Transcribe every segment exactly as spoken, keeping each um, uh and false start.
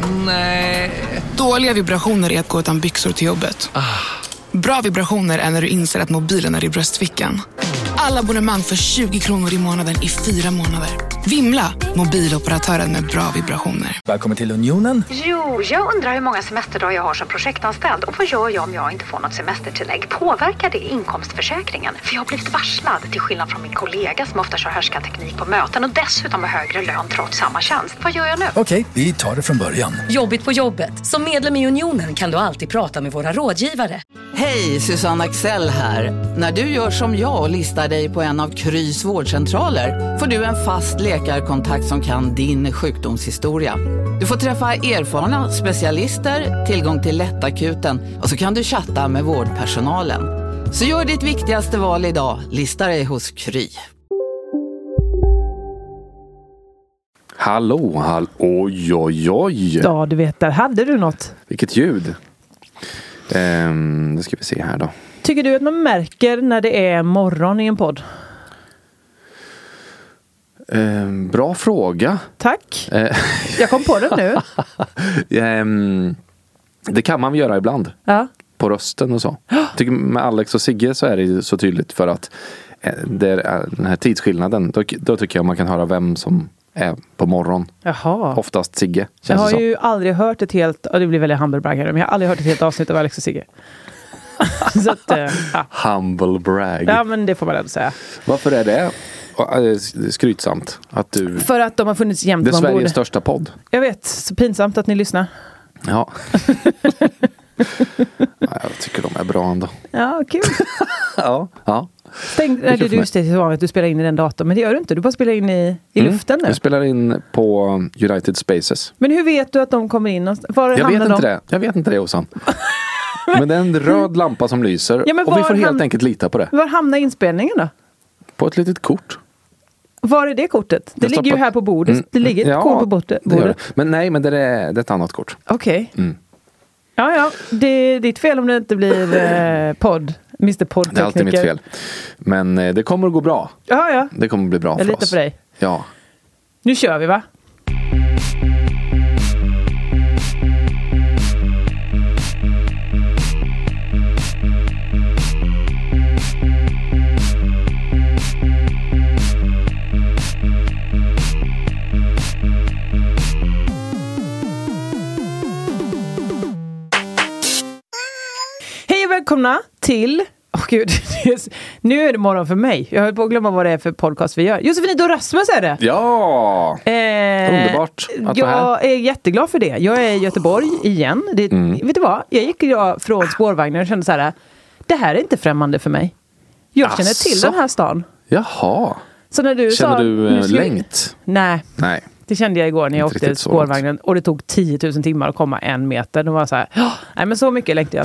Nej. Dåliga vibrationer är att gå utan byxor till jobbet. Ah. Bra vibrationer är när du inser att mobilen är i bröstfickan. Alla abonnemang för tjugo kronor i månaden i fyra månader. Vimla, mobiloperatören med bra vibrationer. Välkommen till Unionen. Jo, jag undrar hur många semesterdagar jag har som projektanställd. Och vad gör jag om jag inte får något semestertillägg? Påverkar det inkomstförsäkringen? För jag har blivit varslad, till skillnad från min kollega som ofta kör härskarteknik på möten och dessutom har högre lön trots samma tjänst. Vad gör jag nu? Okej, vi tar det från början. Jobbigt på jobbet. Som medlem i Unionen kan du alltid prata med våra rådgivare. Hej, Susanne Axel här. När du gör som jag och listar dig på en av Krys vårdcentraler får du en fast läkarkontakt som kan din sjukdomshistoria. Du får träffa erfarna specialister, tillgång till lättakuten och så kan du chatta med vårdpersonalen. Så gör ditt viktigaste val idag, lista dig hos Kry. Hallå, hallå, oj, oj, oj. Ja, du vet, där hade du något. Vilket ljud. Ehm, det ska vi se här då. Tycker du att man märker när det är morgon i en podd? Ehm, bra fråga. Tack. Jag kom på det nu. ehm, det kan man göra ibland. Ja. På rösten och så. Tycker med Alex och Sigge så är det ju så tydligt för att det är den här tidsskillnaden. Då, då tycker jag man kan höra vem som är på morgon. Jaha. Oftast Sigge. Jag har det ju aldrig hört ett helt, och det blir väldigt humblebraggare, men jag har aldrig hört ett helt avsnitt av Alex och Sigge. Så att, ja. Humble brag. Ja, men det får man ändå säga. Varför är det skrytsamt att du... För att de har funnits jämt. Det är Sveriges borde. största podd. Jag vet, så pinsamt att ni lyssnar. Ja. Ja, jag tycker de är bra ändå. Ja, kul. ja, ja. Tänk, nej, du, du, just det, så vanligt, du spelar in i den datorn, men det gör du inte. Du bara spelar in i, i mm. luften nu. Du spelar in på United Spaces. Men hur vet du att de kommer in? Var jag vet de? inte det. Jag vet inte det, Osan. Men det är en röd lampa som lyser ja, och vi får helt ham- enkelt lita på det. Var hamnar inspelningen då? På ett litet kort. Var är det kortet? Det jag ligger stoppar... ju här på bordet. Mm. Det ligger ett ja, kort på bordet. Det det. Men nej, men det är, det är ett annat kort. Okej. Okay. Mm. Ja, ja. Det är ditt fel om det inte blir eh, podd. mister Podd. Det är alltid mitt fel. Men eh, det kommer att gå bra. Ja, ja. Det kommer att bli bra jag för oss. Jag litar på dig. Ja. Nu kör vi, va? Välkomna till... Åh oh, gud, nu är det morgon för mig. Jag höll på att glömma vad det är för podcast vi gör. Josefin och Rasmus är det. Ja, eh, underbart att jag vara här. är jätteglad för det. Jag är i Göteborg igen. Det, mm. Vet du vad? Jag gick idag från spårvagnen och kände så här: det här är inte främmande för mig. Jag känner Asså? till den här stan. Jaha. Så när du känner sa, du eh, längt? Nej. Nej. Det kände jag igår när jag åkte spårvagnen och det tog tio tusen timmar att komma en meter. Då var så här, nej men så mycket längtar jag.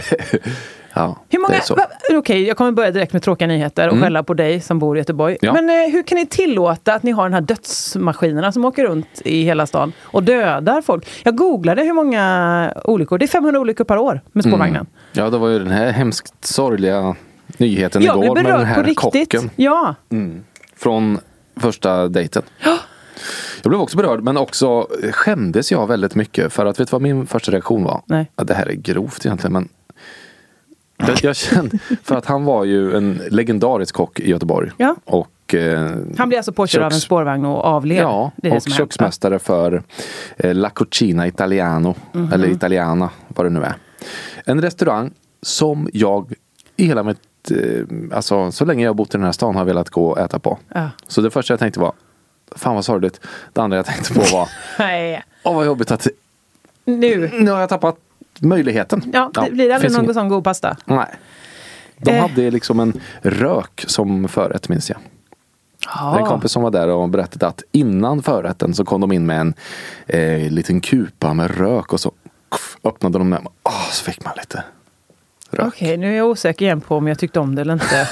Ja, hur många, okej, okay, jag kommer börja direkt med tråkiga nyheter och mm. skälla på dig som bor i Göteborg. Ja. Men eh, hur kan ni tillåta att ni har den här dödsmaskinerna som åker runt i hela stan och dödar folk? Jag googlade hur många olyckor, det är femhundra olyckor per år med spårvagnen. Mm. Ja, det var ju den här hemskt sorgliga nyheten jag igår med den här på riktigt. kocken. Ja. Mm. Från första dejten. Ja. Jag blev också berörd, men också skämdes jag väldigt mycket för att vet du vad min första reaktion var? Nej. Ja, det här är grovt egentligen, men jag, jag kände, för att han var ju en legendarisk kock i Göteborg. Ja. Och, eh, han blev alltså påkörd av en spårvagn och avled. Ja, det är och det köksmästare för eh, La Cucina Italiano. Mm-hmm. Eller Italiana, vad det nu är. En restaurang som jag i hela mitt, eh, alltså så länge jag har bott i den här stan har velat gå och äta på. Ja. Så det första jag tänkte var, fan vad sorgligt. Det andra jag tänkte på var, nej. Åh vad jobbigt att nu, nu har jag tappat möjligheten. Ja, det ja, blir aldrig någon sån god pasta. Nej. De eh. hade liksom en rök som förrätt, minns jag. Ja. En kompis som var där och berättade att innan förrätten så kom de in med en eh, liten kupa med rök och så öppnade de den. Åh, så fick man lite rök. Okej, okay, nu är jag osäker igen på om jag tyckte om det eller inte.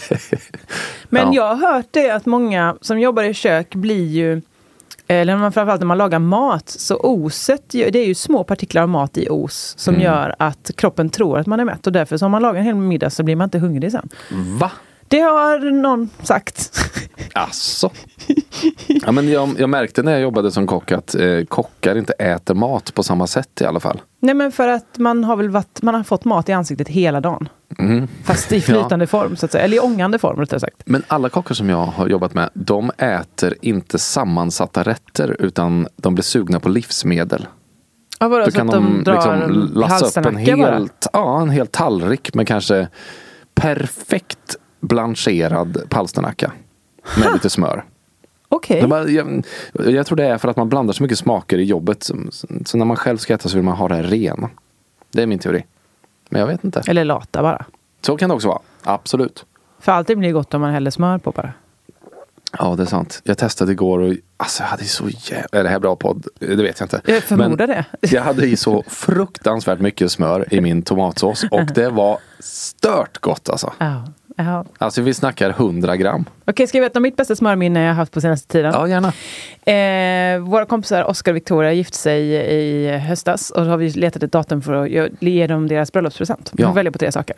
Men ja. Jag har hört det att många som jobbar i kök blir ju, eller framförallt när man lagar mat, så oset, det är ju små partiklar av mat i os som mm. gör att kroppen tror att man är mätt och därför så om man lagar en hel middag så blir man inte hungrig sen. Va? Det har någon sagt. Asså. Ja, men jag, jag märkte när jag jobbade som kock att eh, kockar inte äter mat på samma sätt i alla fall. Nej, men för att man har väl varit, man har fått mat i ansiktet hela dagen. Mm. Fast i flytande ja. form så att säga. Eller i ångande form rättare sagt. Men alla kockar som jag har jobbat med, de äter inte sammansatta rätter utan de blir sugna på livsmedel. Ja, vadå, Då så kan att de, de drar liksom lassa upp en helt, ja, en hel tallrik med kanske perfekt blancherad palsternacka med lite smör. Okej. Okay. Jag, jag tror det är för att man blandar så mycket smaker i jobbet. Så, så när man själv ska äta så vill man ha det rena. Det är min teori. Men jag vet inte. Eller lata bara. Så kan det också vara. Absolut. För alltid blir det gott om man häller smör på bara. Ja, det är sant. Jag testade igår och alltså, jag hade så jävla... Är det här bra podd? Det vet jag inte. Jag förmodar det. Jag hade i så fruktansvärt mycket smör i min tomatsås. Och det var stört gott alltså. Ja. Ja. Alltså vi snackar hundra gram. Okej, ska jag veta om mitt bästa smörminne jag har haft på senaste tiden? Ja, gärna. Eh, våra kompisar Oscar och Victoria gifte sig i höstas. Och då har vi letat ett datum för att ge dem deras bröllopspresent. Vi ja. får välja på tre saker.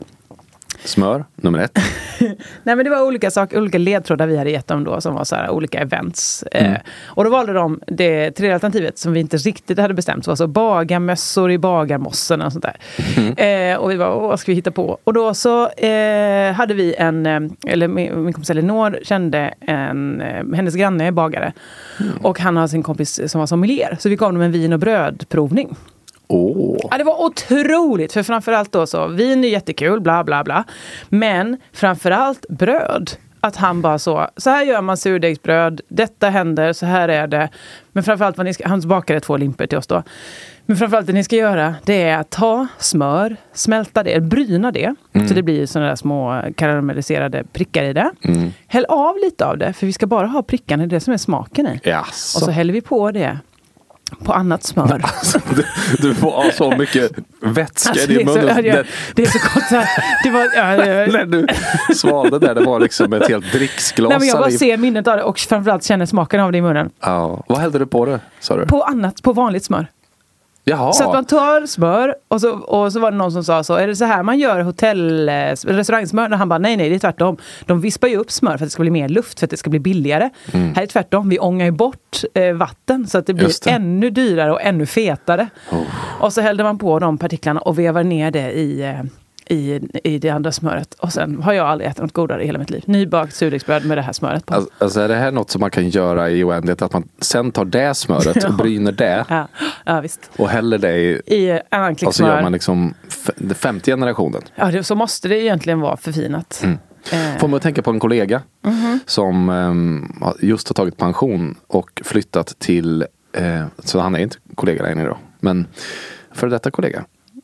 Smör, nummer ett. Nej, men det var olika saker, olika ledtrådar vi hade gett dem då som var så här, olika events. Mm. Eh, och då valde de det tredje alternativet som vi inte riktigt hade bestämt. Så var så bagarmössor i bagarmossen och sånt där. Mm. Eh, och vi var, vad ska vi hitta på? Och då så eh, hade vi en, eller min, min kompis Elinor kände en, hennes granne är bagare. Mm. Och han har sin kompis som var sommelier. Så vi gav dem en vin- och brödprovning. Oh. Ja, det var otroligt, för framförallt då så, vin är jättekul, bla bla bla. Men framförallt bröd. Att han bara så, så här gör man surdegsbröd, detta händer, så här är det. Men framförallt, vad ni ska, han bakade två limper till oss då. Men framförallt det ni ska göra, det är att ta smör, smälta det, bryna det. Mm. Så det blir sådana där små karamelliserade prickar i det. Mm. Häll av lite av det, för vi ska bara ha prickarna, det är det som är smaken i. Yes. Och så häller vi på det. På annat smör. Alltså, du, du får ha så mycket vätska alltså, i din mun. Så, det, det är så gott så här. Det var, ja, det, när du svalde där, det var liksom ett helt dricksglas. Nej, men jag bara ser minnet av det och framförallt känner smaken av det i munnen. Ja. Vad hällde du på det, sa du? På annat, på vanligt smör. Jaha. Så att man tar smör och så, och så var det någon som sa så, är det så här man gör hotell, restaurangsmör? Och han bara, nej nej, det är tvärtom. De vispar ju upp smör för att det ska bli mer luft, för att det ska bli billigare. Mm. Här är tvärtom, vi ångar ju bort eh, vatten så att det blir det. ännu dyrare och ännu fetare. Oh. Och så hällde man på de partiklarna och vevar ner det i... Eh, I, i det andra smöret. Och sen har jag aldrig ätit något godare i hela mitt liv. Nybakt surdegsbröd med det här smöret på. Alltså, alltså är det här något som man kan göra i oändlighet? Att man sen tar det smöret och bryner det. Ja, ja visst. Och häller det i... I en annan klick och så gör man liksom f- femte generationen. Ja, det, så måste det egentligen vara förfinat. Mm. Eh. Får man tänka på en kollega mm-hmm. som um, just har tagit pension och flyttat till... Uh, så han är inte kollega längre då. Men för detta kollega.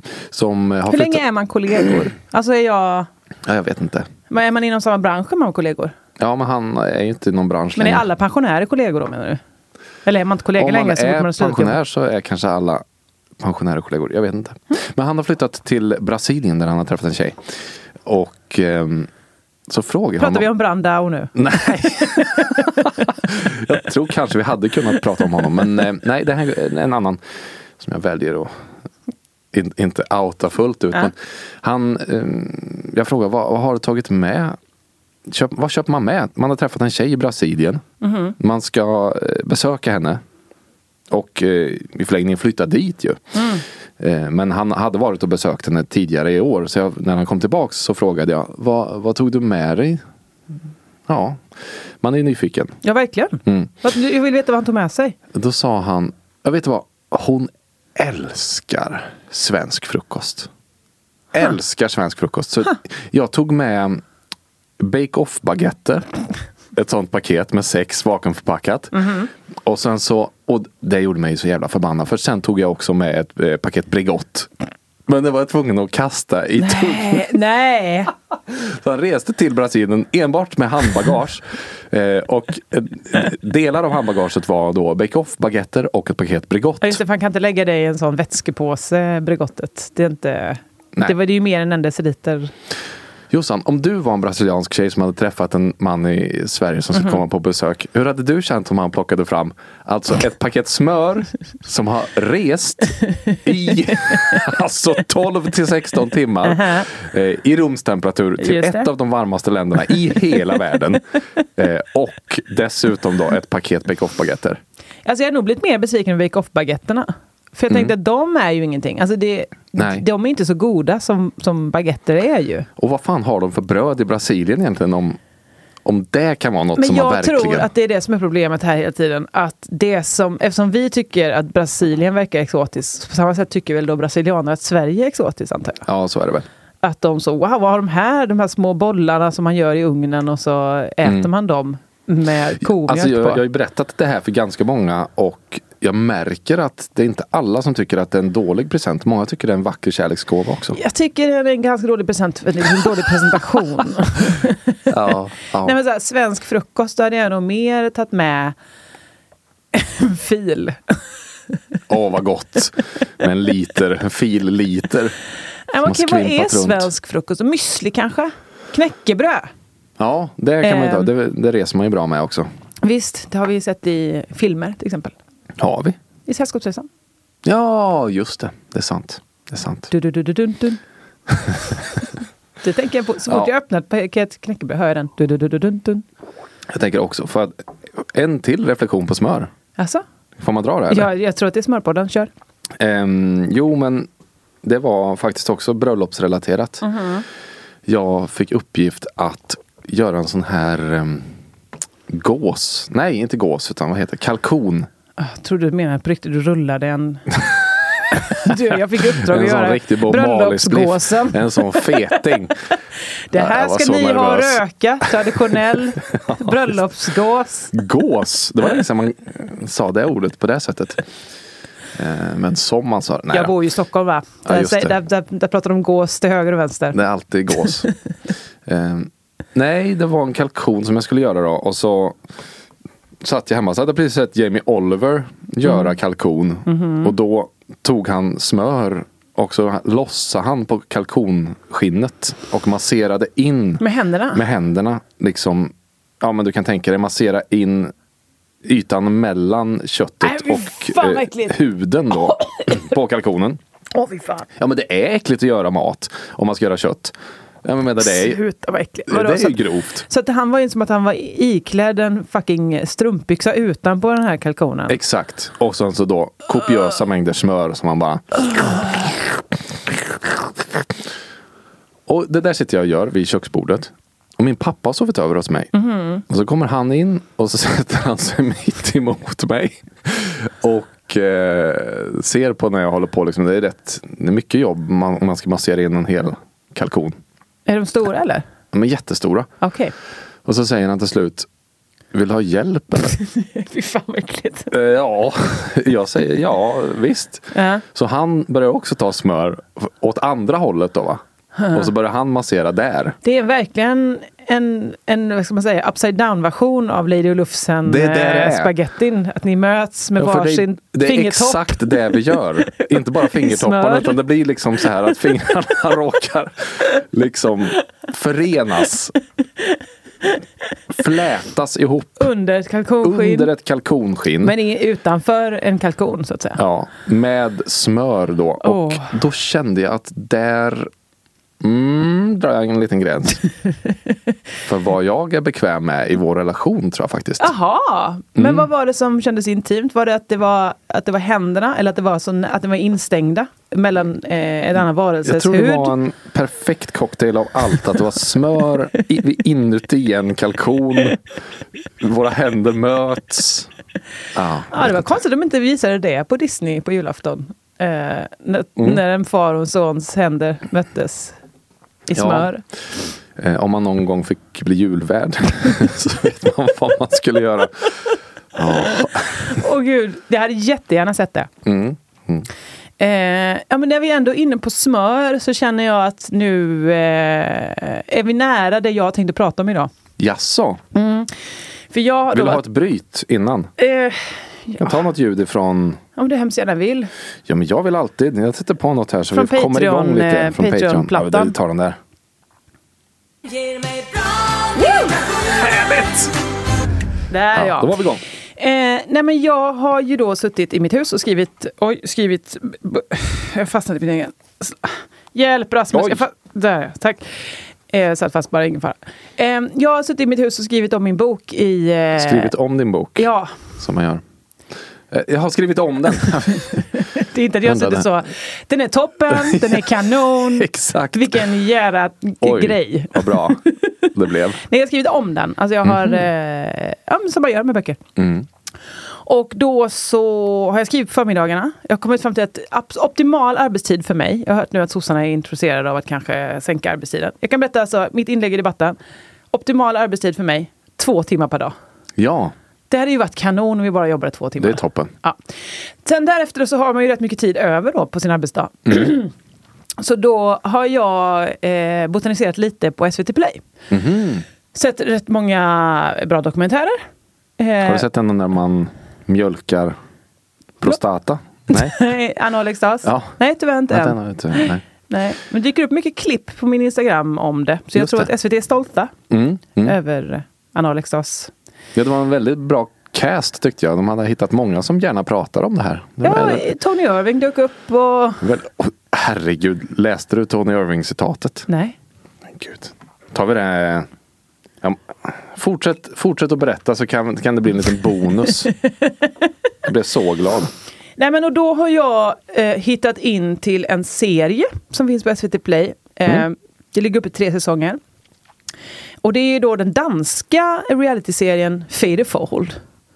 Som har Hur flyttat... länge är man kollegor? Alltså är jag... Ja, jag vet inte. Men är man inom samma bransch med kollegor? Ja, men han är ju inte i någon bransch Men längre. är alla pensionärer kollegor då, menar du? Eller är man inte kollegor längre? Om man är pensionär så är kanske alla pensionärer kollegor. Jag vet inte. Mm. Men han har flyttat till Brasilien där han har träffat en tjej. Och um, så frågar Pratar han... vi om Brandao nu? Nej. Jag tror kanske vi hade kunnat prata om honom. Men uh, nej, det här är en annan som jag väljer att... In, inte outa fullt ut. Ja. Men han, eh, jag frågar, vad, vad har du tagit med? Köp, vad köper man med? Man har träffat en tjej i Brasilien. Mm-hmm. Man ska eh, besöka henne. Och eh, i förlängningen flytta dit ju. Mm. Eh, men han hade varit och besökt henne tidigare i år. Så jag, när han kom tillbaks så frågade jag, vad, vad tog du med dig? Ja, man är nyfiken. Ja, verkligen. Mm. Jag vill veta vad han tog med sig. Då sa han, jag vet vad, hon älskar svensk frukost. Huh. Älskar svensk frukost. Så huh. jag tog med bake-off-baguetter. Ett sånt paket med sex vakuumförpackat. Mm-hmm. Och sen så, och det gjorde mig så jävla förbannad. För sen tog jag också med ett eh, paket Bregott. Men det var jag tvungen att kasta i nej, nej. Så han reste till Brasilien enbart med handbagage. eh, och eh, delar av handbagaget var då bake-off, baguetter och ett paket Bregott. Ja, just det, för han kan inte lägga det i en sån vätskepåse, Bregottet. Det är inte... Nej. Det var det ju mer än en deciliter. Jossan, om du var en brasiliansk tjej som hade träffat en man i Sverige som skulle mm-hmm. komma på besök, hur hade du känt om han plockade fram alltså ett paket smör som har rest i alltså tolv till sexton timmar uh-huh. eh, i rumstemperatur till ett av de varmaste länderna i hela världen eh, och dessutom då ett paket bake-off-baguetter? Alltså jag har nog blivit mer besviken med bake-off-baguetterna. För jag tänkte mm. att de är ju ingenting. Alltså det, de är inte så goda som, som baguetter är ju. Och vad fan har de för bröd i Brasilien egentligen om, om det kan vara något Men som man verkligen... Men jag tror att det är det som är problemet här hela tiden. Att det som, eftersom vi tycker att Brasilien verkar exotiskt, på samma sätt tycker väl då brasilianer att Sverige är exotiskt, antar jag. Ja, så är det väl. Att de så, wow, vad har de här? De här små bollarna som man gör i ugnen och så äter mm. man dem med komjölk alltså jag, på. jag har ju berättat det här för ganska många och jag märker att det är inte alla som tycker att det är en dålig present. Många tycker det är en vacker kärleksgåva också. Jag tycker det är en ganska dålig present, en dålig presentation. ja, ja. Nej, men så här, svensk frukost, då hade jag nog mer tagit med en fil. Åh, oh, vad gott. Med en liter, en fil liter. Ja, okej, vad är svensk frukost? Müsli kanske? Knäckebröd? Ja, det kan man ta. Det, det reser man ju bra med också. Visst, det har vi sett i filmer till exempel. Har vi? I Sällskapsresan. Ja, just det. Det är sant. Det är sant. Du, du, du, du, du, du. Det tänker jag på. Så fort ja. jag öppnar ett paket knäckebröd hör jag den. Du, du, du, du, du, du. Jag tänker också, för att en till reflektion på smör. Alltså? Får man dra det? Eller? Ja, jag tror att det är smörpodden. Kör. Um, jo, men det var faktiskt också bröllopsrelaterat. Uh-huh. Jag fick uppgift att göra en sån här um, gås. Nej, inte gås, utan vad heter det? Kalkon. Jag tror du menar på riktigt, du rullade en... du, jag fick uppdrag att göra bröllopsgåsen. En sån feting. Det här ska ni nervös. ha röka. Traditionell bröllopsgås. Gås? Det var länge sedan man sa det ordet på det sättet. Men som man sa... Nej, jag bor ju i Stockholm, va? Där, ja, där, där, där pratar de gås till höger och vänster. Det är alltid gås. um, nej, det var en kalkon som jag skulle göra då. Och så satt jag hemma. Så hade jag precis sett Jamie Oliver göra mm. kalkon. Mm-hmm. Och då tog han smör och så lossade han på kalkonskinnet och masserade in med händerna. Med händerna liksom. Ja, men du kan tänka dig massera in ytan mellan köttet Ay, och eh, huden då på kalkonen. Åh, fy fan. Ja, men det är äckligt att göra mat om man ska göra kött. Ja, men det är, Sluta, vad äckligt. Det är ju grovt. Så att han var ju som att han var iklädd en fucking strumpbyxa utan på den här kalkonen. Exakt. Och sen så då kopiösa mängder smör som man bara... Och det där sitter jag och gör vid köksbordet. Och min pappa har sovit över hos mig. Mm-hmm. Och så kommer han in och så sätter han sig mitt emot mig. Och eh, ser på när jag håller på. Liksom, det är rätt det är mycket jobb man, om man ska massera in en hel kalkon. Är de stora eller? De är jättestora. Okej. Okay. Och så säger han till slut, vill du ha hjälp eller? Fy fan vad äckligt. Eh, ja, jag säger ja, visst. Uh-huh. Så han börjar också ta smör åt andra hållet då, va? Uh-huh. Och så börjar han massera där. Det är verkligen en, en vad ska man säga, upside down version av Lady och Lufsen det är äh, spagettin. Att ni möts med ja, varsin det, det fingertopp. Det är exakt det vi gör. Inte bara fingertopparna utan det blir liksom så här att fingrarna råkar liksom förenas. Flätas ihop. Under ett kalkonskinn. Under ett kalkonskinn. Men utanför en kalkon så att säga. Ja, med smör då. Och oh. då kände jag att där mm, drar jag en liten gräns. För vad jag är bekväm med i vår relation tror jag faktiskt. Jaha, men mm. vad var det som kändes intimt? Var det att det var, att det var händerna eller att det var, så, att det var instängda mellan eh, en annan varelses Jag tror hud? Det var en perfekt cocktail av allt. Att det var smör i, inuti en kalkon. Våra händer möts. Ah, ja, det var konstigt att de inte visade det på Disney på julafton. Eh, när, mm. när en far och sons händer möttes i smör. Ja. Eh, om man någon gång fick bli julvärd så vet man vad man skulle göra. Åh oh. oh, gud, jag hade jättegärna sett det. Mm. Mm. Eh, ja, men när vi är ändå inne på smör så känner jag att nu eh, är vi nära det jag tänkte prata om idag. Jaså? Mm. För jag vill då, du ha ett bryt innan? Eh, jag kan ja. ta något ljud ifrån... Om du hemskt gärna vill. Ja, men jag vill alltid. Jag sätter på något här så från vi kommer Patreon, igång lite. Från Patreon-plattan. Patreon. Ja, vi tar den där. Härligt! Där ja, ja. Då var vi igång. Eh, nej men jag har ju då suttit i mitt hus och skrivit, oj, skrivit, jag fastnade i min egen, hjälp Rasmus, jag fa- där, tack. Eh, satt fast bara, ingen fara. Eh, jag har suttit i mitt hus och skrivit om min bok i... Eh, skrivit om din bok? Ja. Som man gör. Eh, jag har skrivit om den. Det är inte att jag suttit så, den är toppen, den är kanon. Exakt. Vilken jävla Oj, grej. Vad bra det blev. Nej, jag har skrivit om den. Alltså jag har, mm-hmm. eh, ja, som man gör med böcker. Mm. Och då så har jag skrivit på förmiddagarna. Jag har kommit fram till att optimal arbetstid för mig. Jag har hört nu att sossarna är intresserade av att kanske sänka arbetstiden. Jag kan berätta alltså, mitt inlägg i debatten. Optimal arbetstid för mig, två timmar per dag. Ja. Det hade ju varit kanon om vi bara jobbade två timmar. Det är toppen. Ja. Sen därefter så har man ju rätt mycket tid över då på sin arbetsdag. Mm. Så då har jag eh, botaniserat lite på S V T Play. Mm-hmm. Sett rätt många bra dokumentärer. Eh, har du sett den när man mjölkar prostata? Nej. Anna och Alex ja. Nej, tyvärr inte än. Nej, nej, nej. Nej, men det dyker upp mycket klipp på min Instagram om det. Så jag Just tror det. att S V T är stolta mm, mm. över Anna och Alex. Ja, det var en väldigt bra cast tyckte jag. De hade hittat många som gärna pratar om det här. Det ja, väldigt... Tony Irving dök upp och... Väl... Oh, herregud, läste du Tony Irving-citatet? Nej. Gud. Tar vi det... Ja, fortsätt, fortsätt att berätta så kan, kan det bli en liten bonus. Jag blev så glad. Nej, men och då har jag eh, hittat in till en serie som finns på S V T Play. Eh, mm. Det ligger uppe i tre säsonger. Och det är då den danska realityserien Faderfold.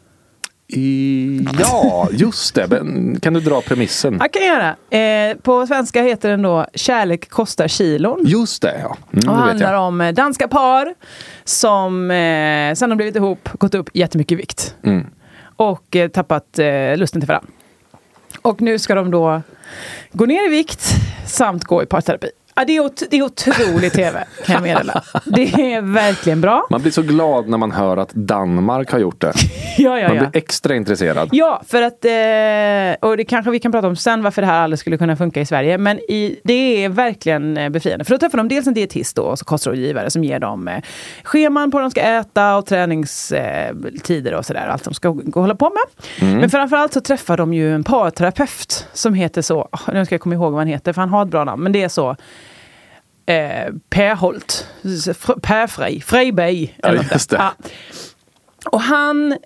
I, ja, just det. Men, kan du dra premissen? Jag kan göra. Eh, på svenska heter den då Kärlek kostar kilon. Just det, ja. Mm, och det handlar vet jag. om danska par som eh, sen har blivit ihop, gått upp jättemycket vikt. Mm. Och eh, tappat eh, lusten till varandra. Och nu ska de då gå ner i vikt samt gå i parterapi. Ja, det är, ot- det är otroligt tv, kan jag meddela. Det är verkligen bra. Man blir så glad när man hör att Danmark har gjort det. ja, ja, man ja. blir extra intresserad. Ja, för att, eh, och det kanske vi kan prata om sen varför det här aldrig skulle kunna funka i Sverige. Men i, det är verkligen befriande. För då träffar de dels en dietist då, och så kostrådgivare som ger dem eh, scheman på vad de ska äta och träningstider eh, och sådär. Allt de ska gå och hålla på med. Mm. Men framförallt så träffar de ju en parterapeut som heter så, oh, nu ska jag komma ihåg vad han heter för han har ett bra namn. Men det är så Eh, Per Holt, Per Frey, Freyberg. Ja, just det. Ja. Och han,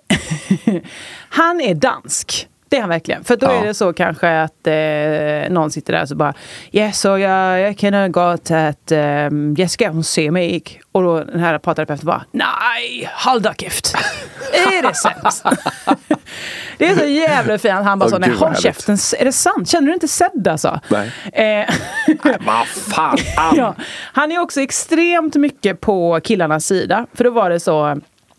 han är dansk. Det är han verkligen. För då ja. är det så kanske att eh, någon sitter där och så bara ja, yeah, så jag, jag känner gott att eh, jag ska se mig. Och då den här parterapeuten bara nej, håll dig käft. Är det sant? Det är så jävla fint. Han bara oh, så, nej, håll käften. Är det sant? Känner du inte sedd alltså? Nej. Eh, vad fan? ja. Han är också extremt mycket på killarnas sida. För då var det så...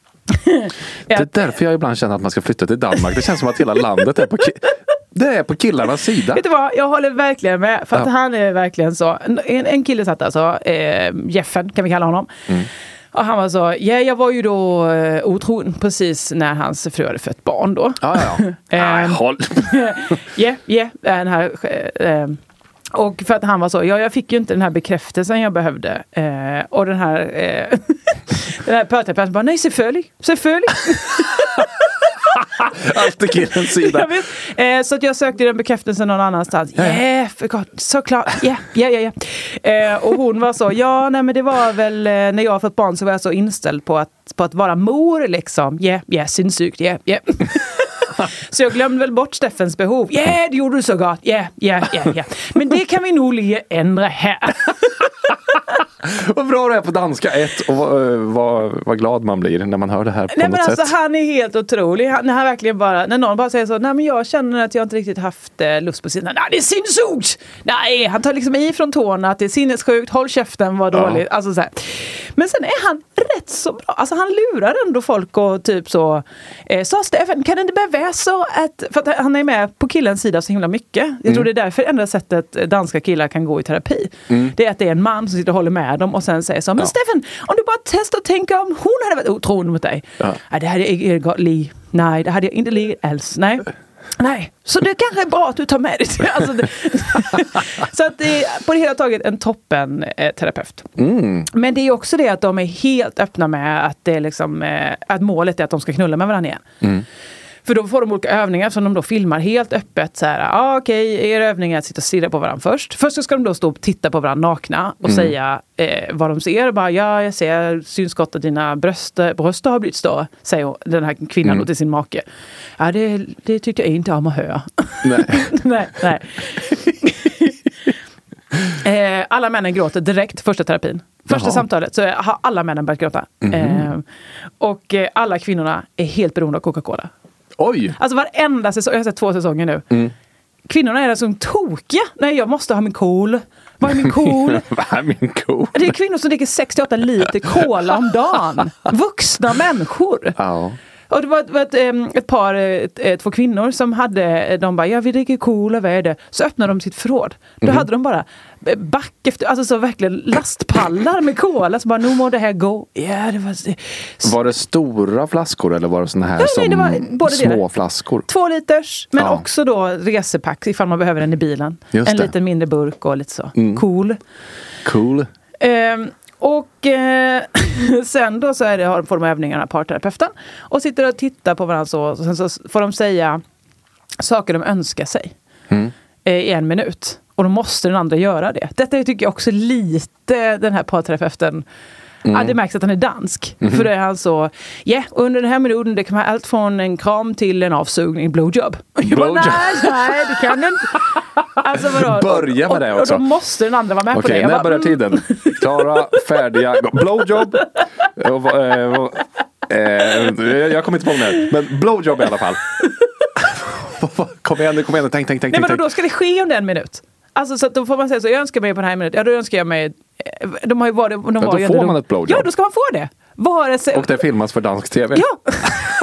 Det är därför jag ibland känner att man ska flytta till Danmark. Det känns som att hela landet är på, ki- det är på killarnas sida. Vet du vad? Jag håller verkligen med. För att ja. han är verkligen så. En, en kille satt alltså, eh, Jeffen kan vi kalla honom. Mm. Och han var så, ja jag var ju då eh, otrogen precis när hans fru hade fött barn då. Ja, ja. Nej, håll. Ja, ja, den här... Eh, och för att han var så, ja jag fick ju inte den här bekräftelsen jag behövde. Eh, och den här eh, den här parterapeuten bara, nej selvfølgelig, selvfølgelig. Alltid killens sida. Eh, så att jag sökte den bekräftelsen någon annanstans. Ja, yeah, för gott, såklart. Ja, ja, ja. Eh, och hon var så, ja nej men det var väl eh, när jag har fått barn så var jag så inställd på att, på att vara mor liksom. Ja, yeah, ja, yeah, sinnssykt, ja, yeah, ja. Yeah. Så jag glömde väl bort Steffens behov. Ja, yeah, det gjorde du så gott. Ja, ja, ja, ja. Men det kan vi nog lige ändra här. Vad bra det är på danska ett och vad, vad, vad glad man blir när man hör det här på nej, något men sätt. Alltså, han är helt otrolig. Han, när, han verkligen bara, när någon bara säger så, nej men jag känner att jag inte riktigt haft eh, lust på sidan. Nej, det är sinnessjukt! Nej, han tar liksom i från tårna att det är sinnessjukt, håll käften, vad dåligt. Ja. Alltså, så här. Men sen är han rätt så bra. Alltså han lurar ändå folk och typ så, eh, sa Steffen, kan det inte bara vara så att, för att han är med på killens sida så himla mycket. Jag mm. tror det är därför enda sättet danska killar kan gå i terapi. Mm. Det är att det är en man som sitter och håller med dem och sen säger så, men ja. Steffen, om du bara testar att tänka om hon hade varit otrogen mot dig. Ja. Nej, det hade jag inte li. Nej, det hade jag inte ligget alls. Nej. Nej, så det kanske är bra att du tar med det. Alltså det så att det är på det hela taget en toppen eh, terapeut. Mm. Men det är också det att de är helt öppna med att, det är liksom, eh, att målet är att de ska knulla med varandra igen. Mm. För då får de olika övningar som de då filmar helt öppet. Så här, ah, okej, okay, er övning är att sitta och stirra på varandra först. Först så ska de då stå och titta på varandra nakna och mm. säga eh, vad de ser. Bara, ja, jag ser synskott att dina bröst, bröst har blivit större, säger den här kvinnan mm. till sin make. Ja, det, det tyckte jag inte om att höra. Nej. nej, nej. eh, alla männen gråter direkt första terapin. Första Jaha. samtalet så har alla männen börjat gråta. Mm. Eh, och eh, alla kvinnorna är helt beroende av Coca-Cola. Oj! Alltså varenda säsong, jag har sett två säsonger nu. Mm. Kvinnorna är som tokiga. Nej, jag måste ha min cool. Vad är min cool? Vad är min cool? Det är kvinnor som dricker sex till åtta liter cola om dagen. Vuxna människor. Ja. Och det var ett, var ett, ett par, ett, två kvinnor som hade, de bara, ja vi dricker cola, vad är det? Så öppnade de sitt förråd. Då mm. hade de bara back efter, alltså så verkligen lastpallar med cola. Så bara, nu må det här gå. Ja, det var... Var det stora flaskor eller var det såna här nej, som nej, det var både små det. flaskor? Två liters, men ja. också då resepack ifall man behöver den i bilen. Just en det. liten mindre burk och lite så. Mm. Cool. Cool. Um, Och eh, sen då så är det, får de övningarna parterapeuten och sitter och tittar på varandra så, och sen så får de säga saker de önskar sig mm. eh, i en minut. Och då måste den andra göra det. Detta tycker jag också lite den här parterapeuten. Mm. Ja, det märks att han är dansk. Mm. För det är han så, ja, yeah, under den här minuten det kan vara allt från en kram till en avsugning, blowjob. Blowjob? Nej, nej, det kan den inte. Alltså vadå? Börja med det också. Och då måste den andra vara med okay, på det. Okej, när börjar tiden? Klara, färdiga, blowjob. Och, äh, äh, jag kommer inte på det, men blowjob i alla fall. Kom igen, kom igen, tänk, tänk, tänk. Nej, men tänk. då ska det ske under en minut. Alltså så att då får man säga så, jag önskar mig på den här minuten. Ja, då önskar jag mig. De har ju varit, de ja, var då får ju man ett blowjob. Ja, då ska man få det. Vare sig... Och det filmas för dansk tv. Ja.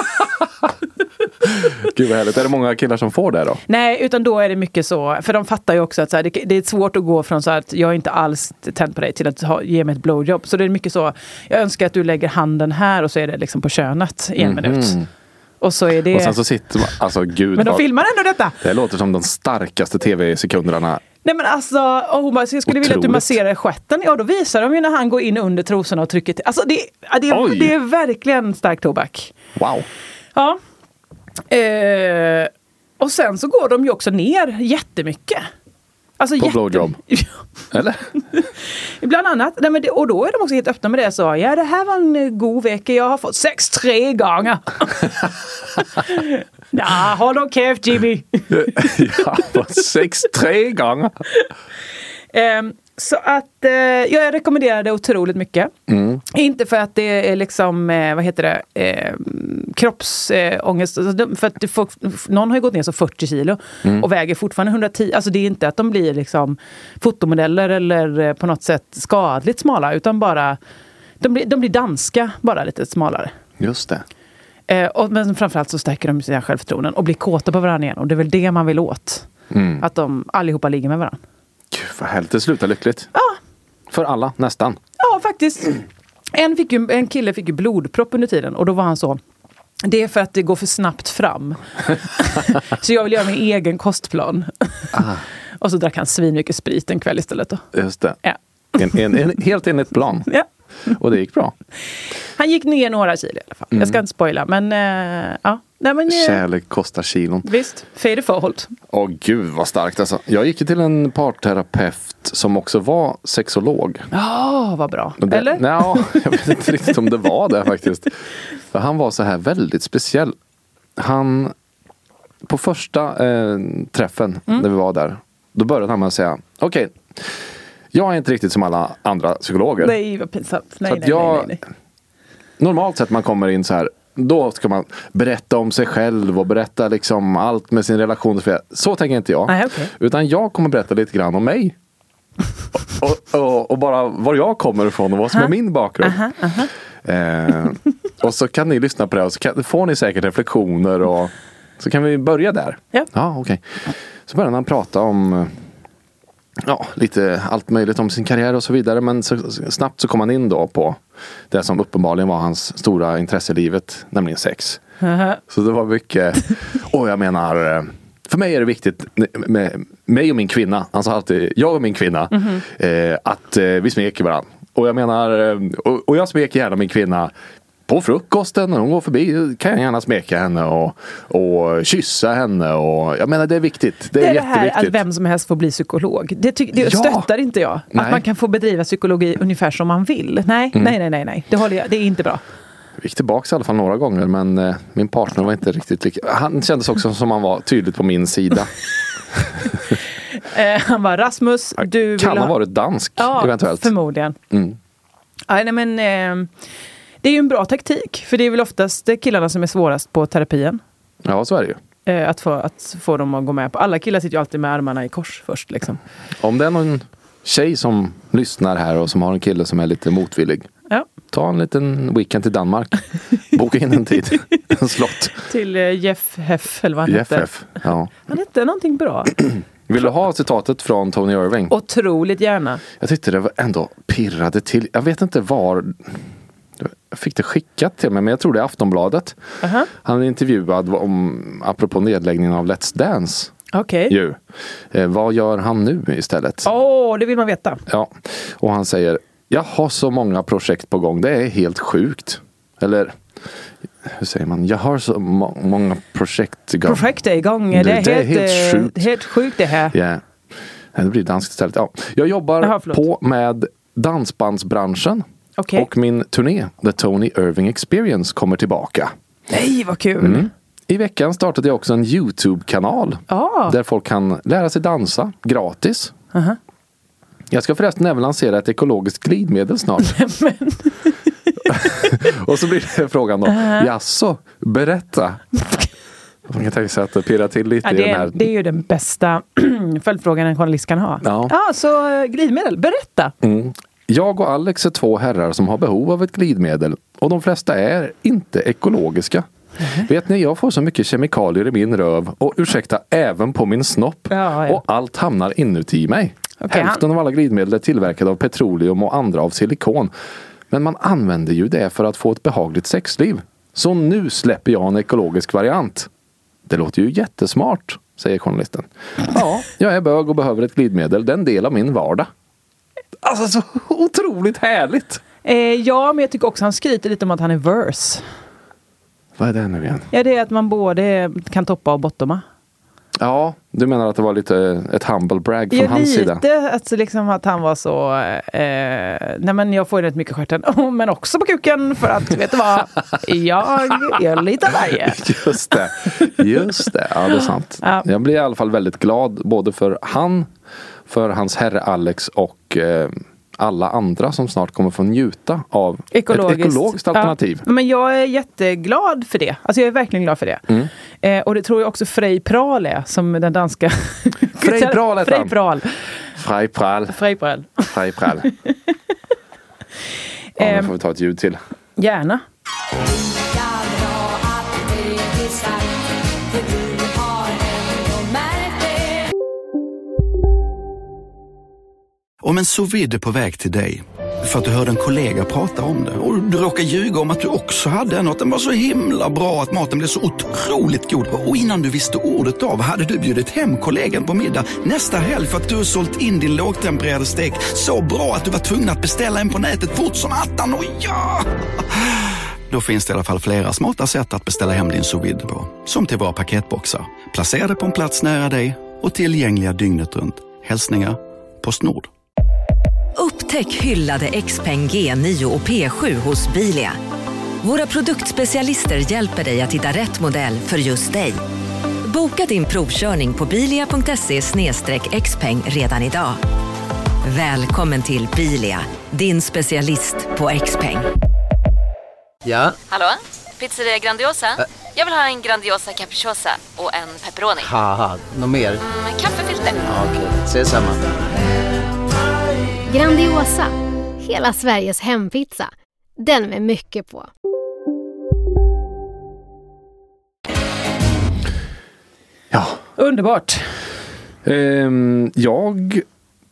Gud vad härligt. Är det många killar som får det då? Nej, utan då är det mycket så. För de fattar ju också att så här, det, det är svårt att gå från så att jag är inte alls tänd på dig till att ha, ge mig ett blowjob. Så det är mycket så, jag önskar att du lägger handen här och så är det liksom på könet i en mm-hmm. minut. Och så är det... Och sen så sitter man, alltså gud. Men de filmar ändå detta. Det låter som de starkaste tv-sekunderna. Nej men alltså, och hon bara, så jag skulle Otroligt. vilja att du masserar stjärten. Ja, då visar de ju när han går in under trosorna och trycker till. Alltså det, det, är, det är verkligen stark tobak. Wow. Ja. Eh, och sen så går de ju också ner jättemycket. Alltså på jätte... blowjob? Eller? Bland annat. Nej, men det, och då är de också helt öppna med det. Så, ja, det här var en god vecka. Jag har fått sex tre gånger. Ja, håll och käft, Jimmy. Ja, sex tre gånger. Um, så att uh, jag rekommenderar det otroligt mycket. Mm. Inte för att det är liksom, uh, vad heter det, uh, kroppsångest. Uh, för att får, någon har ju gått ner så fyrtio kilo mm. och väger fortfarande hundratio. Alltså det är inte att de blir liksom fotomodeller eller uh, på något sätt skadligt smala. Utan bara, de blir, de blir danska, bara lite smalare. Just det. Eh, och, men framförallt så stärker de sina självförtroenden och blir kåta på varandra igen. Och det är väl det man vill åt. Mm. Att de allihopa ligger med varandra. Gud, vad härligt. Det slutar lyckligt. Ja. För alla, nästan. Ja, faktiskt. En, fick ju, en kille fick ju blodpropp under tiden. Och då var han så, det är för att det går för snabbt fram. Så jag vill göra min egen kostplan. Ah. Och så drack han svinmycket sprit en kväll istället då. Just det. Ja. En, en, en, helt enligt plan. Ja. Och det gick bra. Han gick ner några kilo i alla fall. Mm. Jag ska inte spoila, men äh, ja. Nej, men, äh, kärlek kostar kilon. Visst, fade förhållt. Åh gud vad starkt alltså. Jag gick till en parterapeut som också var sexolog. Ja, oh, vad bra. Det, Eller? Nej, jag vet inte riktigt om det var det faktiskt. För han var så här väldigt speciell. Han, på första eh, träffen mm. när vi var där, då började han med att säga, okej, okay, jag är inte riktigt som alla andra psykologer. Nej, vad pinsamt. Nej, så nej, jag, nej, nej, nej. Normalt sett man kommer in så här, då ska man berätta om sig själv och berätta liksom allt med sin relation. Så tänker inte jag. Nej, okay. Utan jag kommer berätta lite grann om mig. och, och, och bara var jag kommer ifrån och vad som aha. är min bakgrund. Aha, aha. Eh, och så kan ni lyssna på det och så kan, får ni säkert reflektioner och så kan vi börja där. Ja, ja okej. Okay. Så börjar han prata om ja, lite allt möjligt om sin karriär och så vidare. Men så, snabbt så kom han in då på det som uppenbarligen var hans stora intresse i livet, nämligen sex. Så det var mycket, och jag menar, för mig är det viktigt med mig och min kvinna, alltså alltid jag och min kvinna, mm-hmm. eh, att eh, vi smeker varandra. Och jag menar, och, och jag smeker gärna min kvinna på frukosten när hon går förbi, kan jag gärna smeka henne och, och kyssa henne. Och, jag menar, det är viktigt. Det är, det är jätteviktigt. Det här att vem som helst får bli psykolog. Det, ty- det ja. stöttar inte jag. Nej. Att man kan få bedriva psykologi ungefär som man vill. Nej, mm. nej, nej, nej, nej. Det, håller jag, det är inte bra. Jag gick tillbaka i alla fall några gånger, men eh, min partner var inte riktigt lika. Han kändes också som han var tydligt på min sida. eh, han var Rasmus, du kan vill ha ha... varit dansk, ja, eventuellt. Förmodligen. Mm. Ja, nej, men... Eh... Det är ju en bra taktik, för det är väl oftast killarna som är svårast på terapin. Ja, så är det ju. Att få, att få dem att gå med på. Alla killar sitter ju alltid med armarna i kors först. Liksom. Om det är någon tjej som lyssnar här och som har en kille som är lite motvillig. Ja. Ta en liten weekend till Danmark. Boka in en tid. En slott. Till uh, Jeff Heff, eller vad han Jeff heter. Heff, ja. Han hette någonting bra. Vill du ha citatet från Tony Irving? Otroligt gärna. Jag tyckte det var ändå pirrade till. Jag vet inte var... Jag fick det skickat till mig, men jag tror det är Aftonbladet. Uh-huh. Han är intervjuad om, apropå nedläggningen av Let's Dance. Okej. Okay. Eh, vad gör han nu istället? Åh, oh, det vill man veta. Ja, och han säger, jag har så många projekt på gång, det är helt sjukt. Eller, hur säger man? Jag har så må- många projekt igång. Projekt är igång, det, det är, helt, är helt sjukt. Helt sjukt det här. Ja, yeah. Det blir danskt istället. Ja. Jag jobbar Aha, på med dansbandsbranschen. Okay. Och min turné, The Tony Irving Experience, kommer tillbaka. Nej, vad kul! Mm. I veckan startade jag också en YouTube-kanal. Ah. Där folk kan lära sig dansa gratis. Uh-huh. Jag ska förresten även lansera ett ekologiskt glidmedel snart. Och så blir det frågan då. Uh-huh. Jaså, berätta. Man kan tänka sig att det pirrar till lite ja, det, i den här. Det är ju den bästa följdfrågan en journalist kan ha. Ja, ja så glidmedel, berätta! Mm. Jag och Alex är två herrar som har behov av ett glidmedel. Och de flesta är inte ekologiska. Mm. Vet ni, jag får så mycket kemikalier i min röv. Och ursäkta, även på min snopp. Ja, ja. Och allt hamnar inuti mig. Okay, Hälften han... av alla glidmedel är tillverkade av petroleum och andra av silikon. Men man använder ju det för att få ett behagligt sexliv. Så nu släpper jag en ekologisk variant. Det låter ju jättesmart, säger journalisten. Ja, jag är bög och behöver ett glidmedel. Det är en del av min vardag. Alltså så otroligt härligt. Eh, ja, men jag tycker också han skryter lite om att han är verse. Vad är det nu igen? Ja, det är att man både kan toppa och bottoma. Ja, du menar att det var lite ett humble brag från ja, hans lite, sida? Lite, alltså liksom att han var så... Eh, nej, men jag får rätt mycket stjärten. Oh, men också på kuken för att, vet du vad? Jag är lite varje. Just det, just det. Ja, det är sant. Ja. Jag blir i alla fall väldigt glad både för han, för hans herre Alex och... Eh, alla andra som snart kommer få njuta av ett ekologiskt alternativ. Ja, men jag är jätteglad för det. Alltså jag är verkligen glad för det. Mm. Eh, och det tror jag också Frej Pral är, som den danska... Frej Pral heter Frej Pral. Frej Pral. Frej Pral. Frej Pral. Ja, nu får vi ta ett ljud till. Gärna. Om en sous vide är på väg till dig för att du hörde en kollega prata om det och du råkar ljuga om att du också hade en och att den var så himla bra att maten blev så otroligt god. Och innan du visste ordet av hade du bjudit hem kollegan på middag nästa helg för att du har sålt in din lågtempererade stek så bra att du var tvungen att beställa en på nätet fort som attan. Och ja! Då finns det i alla fall flera smarta sätt att beställa hem din sous vide på. Som till våra paketboxar. Placerade på en plats nära dig och tillgängliga dygnet runt. Hälsningar Postnord. Upptäck hyllade Xpeng G nio och P sju hos Bilia. Våra produktspecialister hjälper dig att hitta rätt modell för just dig. Boka din provkörning på bilia punkt se slash xpeng redan idag. Välkommen till Bilia, din specialist på Xpeng. Ja? Hallå? Pizzeria Grandiosa? Ä- Jag vill ha en Grandiosa capriciosa och en pepperoni. Haha, något mer? Mm, kaffefilter. Ja, okej, okay. Ses samma. Grandiosa, hela Sveriges hempizza. Den med mycket på. Ja. Underbart. Um, jag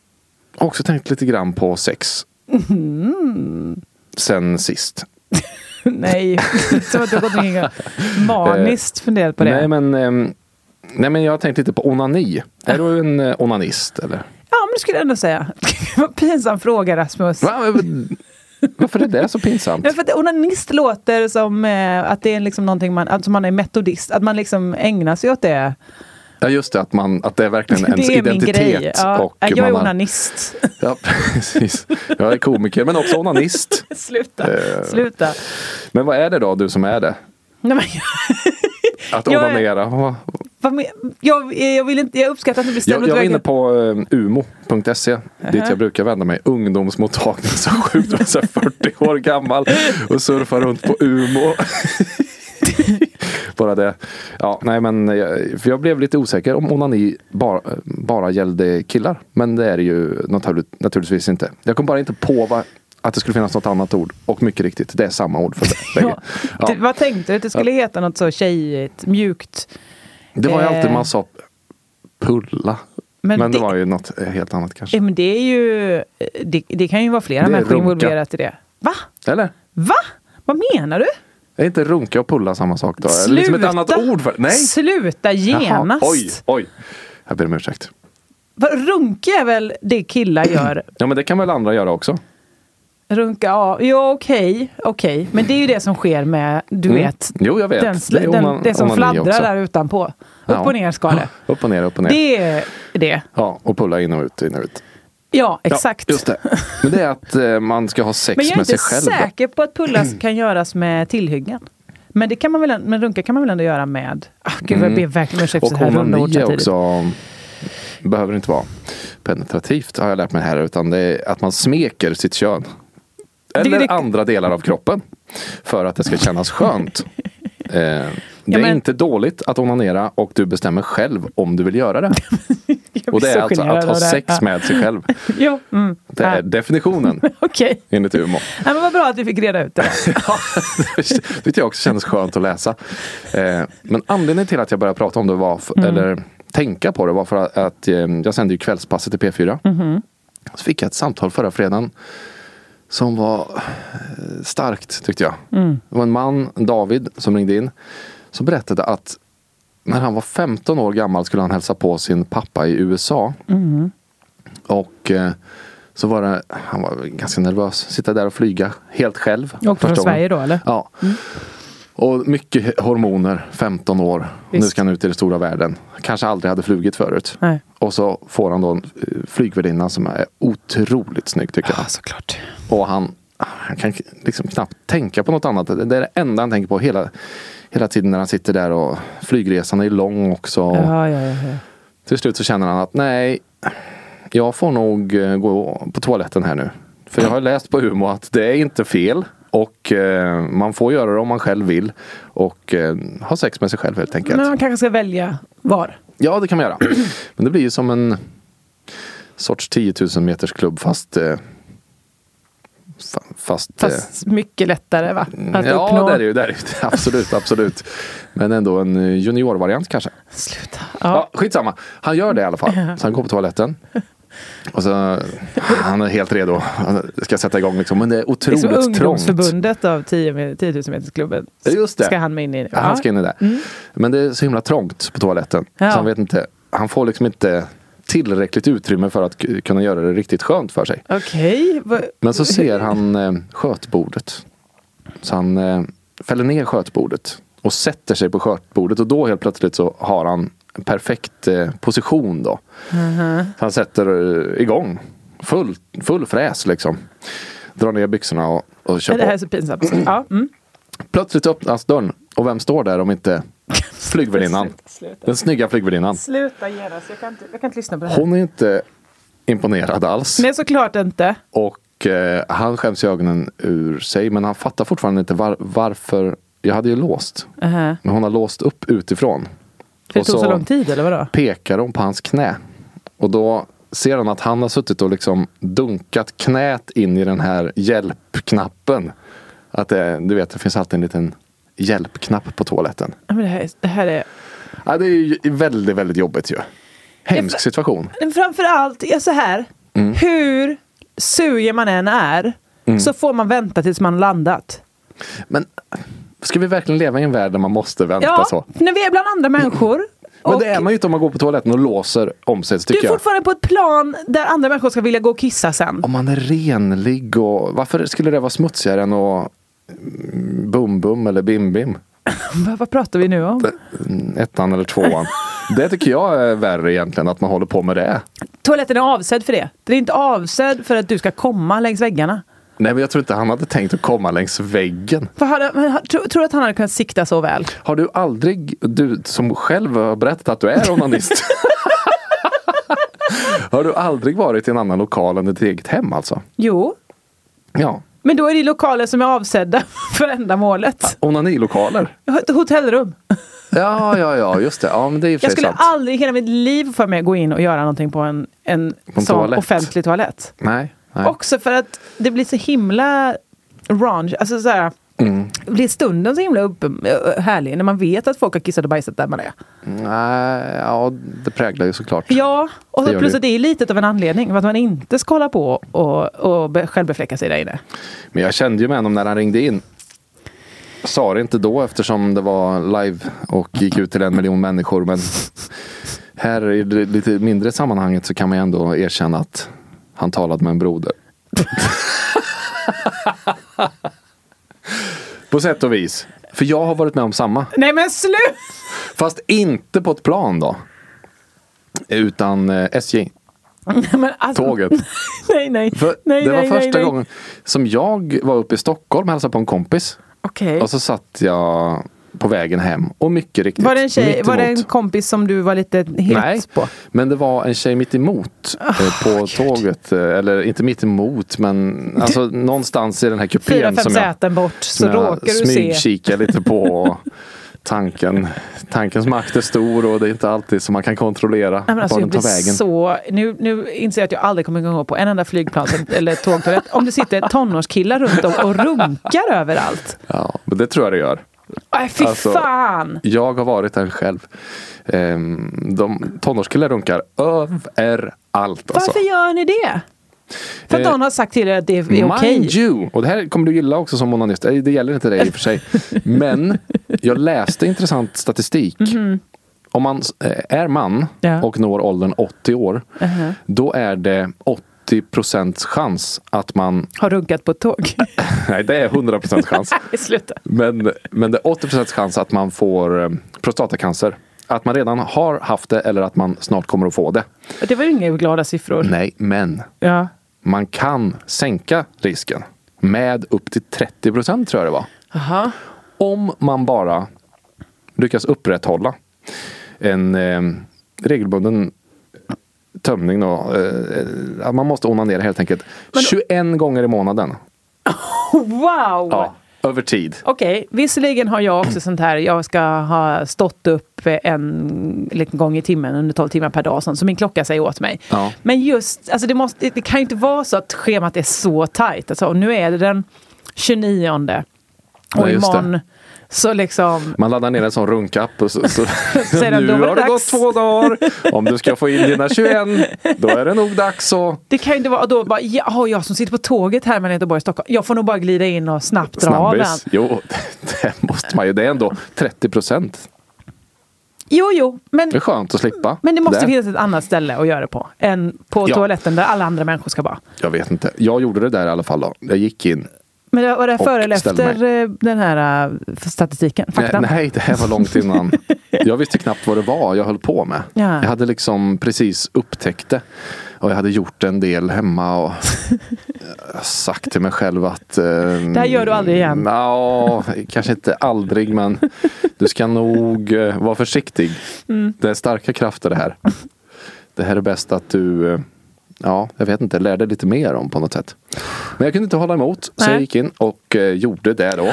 har också tänkt lite grann på sex. Mm. Sen sist. Nej, som att du har gått omkring och maniskt funderat på det. Nej men, um, nej, men jag tänkte lite på onani. Är du en uh, onanist, eller? Ja, men det skulle jag ändå säga. Vad pinsam fråga, Rasmus. Va? Varför är det så pinsamt? Ja, för att onanist låter som eh, att det är liksom någonting man, alltså man är metodist. Att man liksom ägnar sig åt det. Ja, just det, att, man, att det är verkligen ens det är identitet. Min grej. Ja, och jag är man onanist. Har, ja, precis. Jag är komiker, men också onanist. Sluta, eh, sluta. Men vad är det då, du som är det? Nej, men, att onanera? Vad, jag, jag, vill inte, jag uppskattar att du bestämmer. Jag, jag är inne på um, umo punkt se, uh-huh. dit jag brukar vända mig. Ungdomsmottagning så sjukt, så fyrtio år gammal och surfar runt på Umo. Bara det. Ja, nej men jag, för jag blev lite osäker om onani bara, bara gällde killar. Men det är det ju naturligt, naturligtvis inte. Jag kom bara inte på vad, att det skulle finnas något annat ord. Och mycket riktigt, det är samma ord för det. ja. Ja. Vad tänkte du? Att det skulle ja. heta något så tjejigt, mjukt? Det var ju alltid man sa pulla. Men, men det, det var ju något helt annat kanske. Men det är ju, det, det kan ju vara flera människor involverat i det. Va? Eller? Va? Vad menar du? Är inte runka och pulla samma sak då? Sluta! Liksom ett annat ord för nej. Sluta genast! Jaha, oj, oj. Jag ber om ursäkt. Runka är väl det killar gör? Ja, men det kan väl andra göra också? Runka, ja, ja okej, okay, okej. Okay. Men det är ju det som sker med, du mm. vet. Jo, jag vet. Den, det, är onan, den, det som fladdrar också. Där utanpå. Upp ja. och ner ska det. Upp och ner, upp och ner. Det är det. Ja, och pulla in och ut, in och ut. Ja, exakt. Ja, just det. Men det är att uh, man ska ha sex med sig själv. Men jag är inte säker på att pulla kan göras med tillhyggen. Men det kan man väl, men runka kan man väl ändå göra med. Ah, gud, jag ber verkligen ursäkt för så här runda ord samtidigt. Och också behöver inte vara penetrativt, har jag lärt mig här, utan det är att man smeker sitt kön. Eller det, det... andra delar av kroppen. För att det ska kännas skönt. Eh, det ja, men... är inte dåligt att onanera och du bestämmer själv om du vill göra det. Och det är alltså att ha sex ja. med sig själv. jo, mm. Det är definitionen. Okej. Okay. Enligt Umo. Ja, men vad bra att vi fick reda ut det. ja, det tyckte jag också kändes skönt att läsa. Eh, men anledningen till att jag började prata om det var, för, mm. eller tänka på det var för att, att eh, jag sände ju kvällspasset i P fyra. Mm-hmm. Så fick jag ett samtal förra fredagen som var starkt, tyckte jag. Mm. Det var en man, David, som ringde in. Som berättade att när han var femton år gammal skulle han hälsa på sin pappa i U S A. Mm. Och eh, så var det, han var ganska nervös. Sitta där och flyga helt själv. Och från Sverige då, eller? Ja. Mm. Och mycket hormoner, femton år. Visst. Nu ska han ut i den stora världen. Kanske aldrig hade flugit förut. Nej. Och så får han då en flygvärdinna som är otroligt snygg, tycker jag. Ja, såklart. Och han, han kan liksom knappt tänka på något annat. Det är det enda han tänker på hela, hela tiden när han sitter där, och flygresan är lång också. Ja, ja, ja, ja. Till slut så känner han att nej, jag får nog gå på toaletten här nu. För jag har läst på Umo att det är inte fel. Och eh, man får göra det om man själv vill. Och eh, ha sex med sig själv helt enkelt. Men man kanske ska välja var. Ja, det kan man göra. Men det blir ju som en sorts tio tusen meters klubb fast... Eh, fast, fast mycket lättare, va? Att ja, uppnå. det är det ju. Det är det. Absolut, absolut. Men ändå en juniorvariant kanske. Sluta. Ja. Ja, skitsamma. Han gör det i alla fall. Så han går på toaletten. Och så, han är helt redo. Han ska sätta igång liksom. Men det är otroligt trångt. Det är som ungdomsförbundet av tio tusen metersklubben. Just det. Ska han med in i det? Ja, han ska in i det. Mm. Men det är så himla trångt på toaletten. Ja. Så han vet inte. Han får liksom inte tillräckligt utrymme för att kunna göra det riktigt skönt för sig. Okej. Okay. Men så ser han eh, skötbordet. Så han eh, fäller ner skötbordet och sätter sig på skötbordet. Och då helt plötsligt så har han en perfekt eh, position då. Mm-hmm. Han sätter uh, igång. Full, full fräs liksom. Drar ner byxorna och, och kör på. Det här är så pinsamt. Ja. Mm. Plötsligt öppnas dörren. Och vem står där om inte flygvärdinnan? Den snygga flygvärdinnan. Sluta genast. Jag kan inte, jag kan inte lyssna på det här. Hon är inte imponerad alls. Nej, såklart inte. Och eh, han skäms i ögonen ur sig. Men han fattar fortfarande inte var, varför. Jag hade ju låst. Uh-huh. Men hon har låst upp utifrån. För det tog så, så lång tid, eller vadå? Pekar hon på hans knä. Och då ser han att han har suttit och liksom dunkat knät in i den här hjälpknappen. Att det, du vet, det finns alltid en liten hjälpknapp på toaletten. Men det här, det här är... Ja, det är ju väldigt, väldigt jobbigt ju. Hemsk situation. Men framförallt är så här. Mm. Hur sugen man än är mm. så får man vänta tills man landat. Men ska vi verkligen leva i en värld där man måste vänta ja, så? när vi är bland andra människor. Men och det är man ju inte om man går på toaletten och låser om sig, tycker jag. Du är fortfarande på ett plan där andra människor ska vilja gå och kissa sen. Om man är renlig och... Varför skulle det vara smutsigare än att bum bum eller bim bim? Vad pratar vi nu om? Ettan eller tvåan. Det tycker jag är värre egentligen, att man håller på med det. Toaletten är avsedd för det. Det är inte avsedd för att du ska komma längs väggarna. Nej, men jag tror inte han hade tänkt att komma längs väggen. För hade, men, tror, tror du att han hade kunnat sikta så väl? Har du aldrig, du som själv har berättat att du är onanist. Har du aldrig varit i en annan lokal än ditt eget hem alltså? Jo. Ja. Men då är det lokaler som är avsedda för ändamålet. Onanilokaler? Hotellrum. Ja, ja, ja, just det. Ja, men det är ju jag skulle sant. aldrig i hela mitt liv för mig gå in och göra någonting på en, en, en sån toalett. offentlig toalett. Nej, nej. Också för att det blir så himla range. Alltså så här, mm. det blir stunden så himla upp, härlig när man vet att folk har kissat och bajsat där man är. Nej, ja, det präglar ju såklart. Ja, och det plus det. att det är lite av en anledning för att man inte ska hålla på och, och självbefläcka sig där inne. Men jag kände ju med honom när han ringde in. Sa det inte då eftersom det var live och gick ut till en miljon människor, men här i det lite mindre sammanhanget så kan man ju ändå erkänna att han talade med en broder. På sätt och vis. För jag har varit med om samma. Nej men slut! Fast inte på ett plan då. Utan eh, S J. Men alltså, tåget. nej, nej. För nej det var nej, första nej, nej. gången som jag var uppe i Stockholm och hälsade på en kompis. Okay. Och så satt jag på vägen hem. Och mycket riktigt. Var det en, tjej, var det en emot. kompis som du var lite het Nej, på? Men det var en tjej mitt emot oh, eh, på Gud. tåget. Eh, eller inte mitt emot, men alltså någonstans i den här kupén. Fyra, fem som säten bort så råkar du se. Smygkika lite på tanken. Tankens makt är stor och det är inte alltid som man kan kontrollera. Nej, men alltså, var den tar vägen. Så, nu, nu inser jag att jag aldrig kommer gå på en enda flygplan eller tågtoalett. Om det sitter tonårskillar runt om och runkar överallt. Ja, men det tror jag det gör. Aj, fy alltså, fan! Jag har varit där själv. Ehm, de tonårskillar runkar överallt. Alltså. Varför gör ni det? För att eh, någon har sagt till er att det är okej. Okay. Mind you, och det här kommer du gilla också som onanist. Det gäller inte dig i och för sig. Men jag läste intressant statistik. Mm-hmm. Om man är man ja. och når åldern åttio år, uh-huh. då är det åttio procent chans att man har runkat på ett tåg. Nej, det är hundra procent chans. Sluta. Men, men det är åttio procent chans att man får prostatacancer. Att man redan har haft det eller att man snart kommer att få det. Det var ju inga glada siffror. Nej, men ja. man kan sänka risken med upp till trettio procent tror jag det var. Aha. Om man bara lyckas upprätthålla en eh, regelbunden tömning då. Eh, man måste onanera helt enkelt. Men, tjugoen gånger i månaden. Wow! Ja, över tid. Okej, okay. Visserligen har jag också sånt här. Jag ska ha stått upp en liten gång i timmen under tolv timmar per dag. Så min klocka säger åt mig. Ja. Men just, alltså det, måste, det kan ju inte vara så att schemat är så tajt. Alltså, nu är det den tjugonionde. Och ja, imorgon det. Så liksom... Man laddar ner en sån runkapp och så, så nu har det dags. gått två dagar. Om du ska få in dina tjugoen, då är det nog dags så. Det kan ju inte vara då bara, ja, jag som sitter på tåget här mellan Göteborg och Stockholm. Jag får nog bara glida in och snabbt dra av den. Jo, det, det måste man ju. Det är ändå trettio procent. Jo, jo. Men, det är skönt att slippa. Men det måste det. finnas ett annat ställe att göra det på. Än på ja. toaletten där alla andra människor ska vara. Jag vet inte. Jag gjorde det där i alla fall då. Jag gick in. Men det var det före eller efter den här statistiken? Faktan? Nej, nej, det här var långt innan. Jag visste knappt vad det var jag höll på med. Ja. Jag hade liksom precis upptäckt det. Och jag hade gjort en del hemma och sagt till mig själv att... Eh, det här gör du aldrig igen. Ja, kanske inte aldrig, men du ska nog eh, vara försiktig. Mm. Det är starka krafter det här. Det här är bäst att du... Eh, Ja, jag vet inte, lärde lite mer om på något sätt. Men jag kunde inte hålla emot, Nej. så jag gick in och eh, gjorde det då.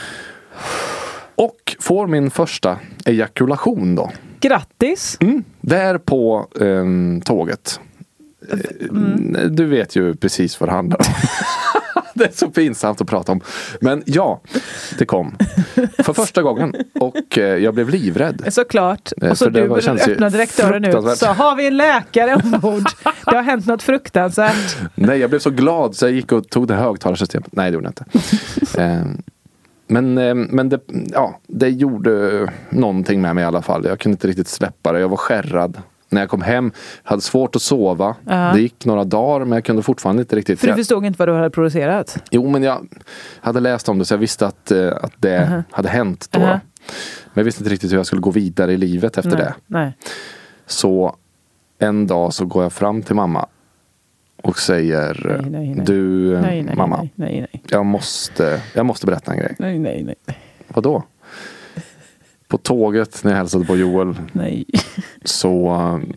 Och får min första ejakulation då. Grattis! Mm, där på eh, tåget. Mm. Du vet ju precis vad det handlar om. Det är så pinsamt att prata om. Men ja, det kom. För första gången. Och eh, jag blev livrädd. Såklart. Och så du öppnade direkt dörren ut. Så har vi en läkare ombord. Det har hänt något fruktansvärt. Nej, jag blev så glad så jag gick och tog det högtalarsystemet. Nej, det gjorde jag inte. eh, Men, men det, ja, det gjorde någonting med mig i alla fall. Jag kunde inte riktigt släppa det. Jag var skärrad. När jag kom hem, hade svårt att sova. Uh-huh. Det gick några dagar, men jag kunde fortfarande inte riktigt... För du förstod inte vad du hade producerat? Jo, men jag hade läst om det, så jag visste att, att det uh-huh. hade hänt då. Uh-huh. Men jag visste inte riktigt hur jag skulle gå vidare i livet efter nej, det. Nej. Så en dag så går jag fram till mamma och säger nej, nej, nej. Du, nej, nej, mamma, nej, nej, nej. Jag, måste, jag måste berätta en grej. Nej, nej, nej. Vadå? På tåget när jag hälsade på Joel nej. så um,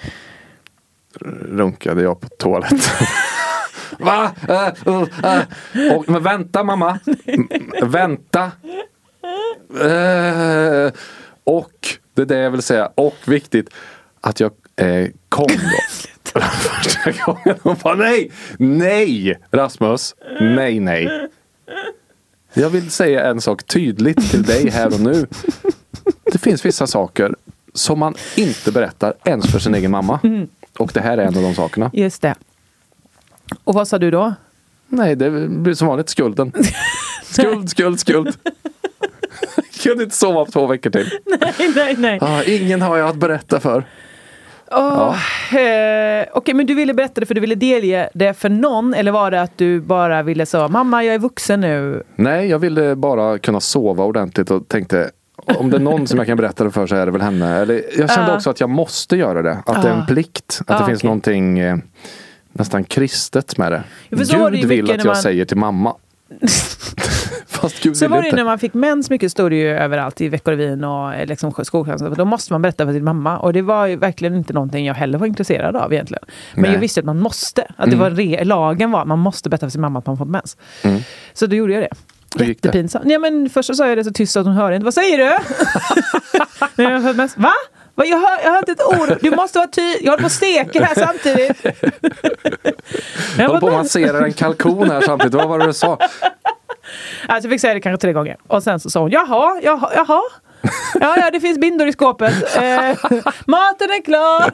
runkade jag på toaletten. Va? Uh, uh, uh. Och, men vänta mamma. M- vänta. Uh, och det är det jag vill säga. Och viktigt att jag eh, kom då. Första gången hon bara nej. Nej Rasmus. Nej nej. Jag vill säga en sak tydligt till dig här och nu. Det finns vissa saker som man inte berättar ens för sin egen mamma. Mm. Och det här är en av de sakerna. Just det. Och vad sa du då? Nej, det blir som vanligt skulden. Skuld, skuld, skuld. Jag kunde inte sova på två veckor till. Nej, nej, nej. Ah, ingen har jag att berätta för. Oh, ja. eh, Okej, okay, men du ville berätta det för du ville delge det för någon? Eller var det att du bara ville säga mamma, jag är vuxen nu? Nej, jag ville bara kunna sova ordentligt och tänkte om det är någon som jag kan berätta det för så är det väl henne. Eller, jag kände uh. också att jag måste göra det. Att uh. det är en plikt. Att uh, det finns okay. någonting eh, nästan kristet med det. Gud vill att jag man... säger till mamma. Fast Gud så var det inte. När man fick mens mycket stod det ju överallt i Veckorevyn och liksom skolklasser. Då måste man berätta för sin mamma. Och det var ju verkligen inte någonting jag heller var intresserad av egentligen. Men Nej. jag visste att man måste. Att mm. det var re- lagen var att man måste berätta för sin mamma att man fått mens. Mm. Så då gjorde jag det. Jättepinsamt. Ja, men först så sa jag det så tyst att hon hörde inte. Vad säger du? Men jag mens. Va? Va? Jag hör, jag hör inte ett ord. Du måste vara tydlig. Jag håller på att steka här samtidigt. Jag håller på att massera en kalkon här samtidigt. Vad var det du sa? Alltså jag fick säga det kanske tre gånger. Och sen så sa hon, jaha, jaha, jaha. Ja, ja, det finns bindor i skåpet. Eh, maten är klar.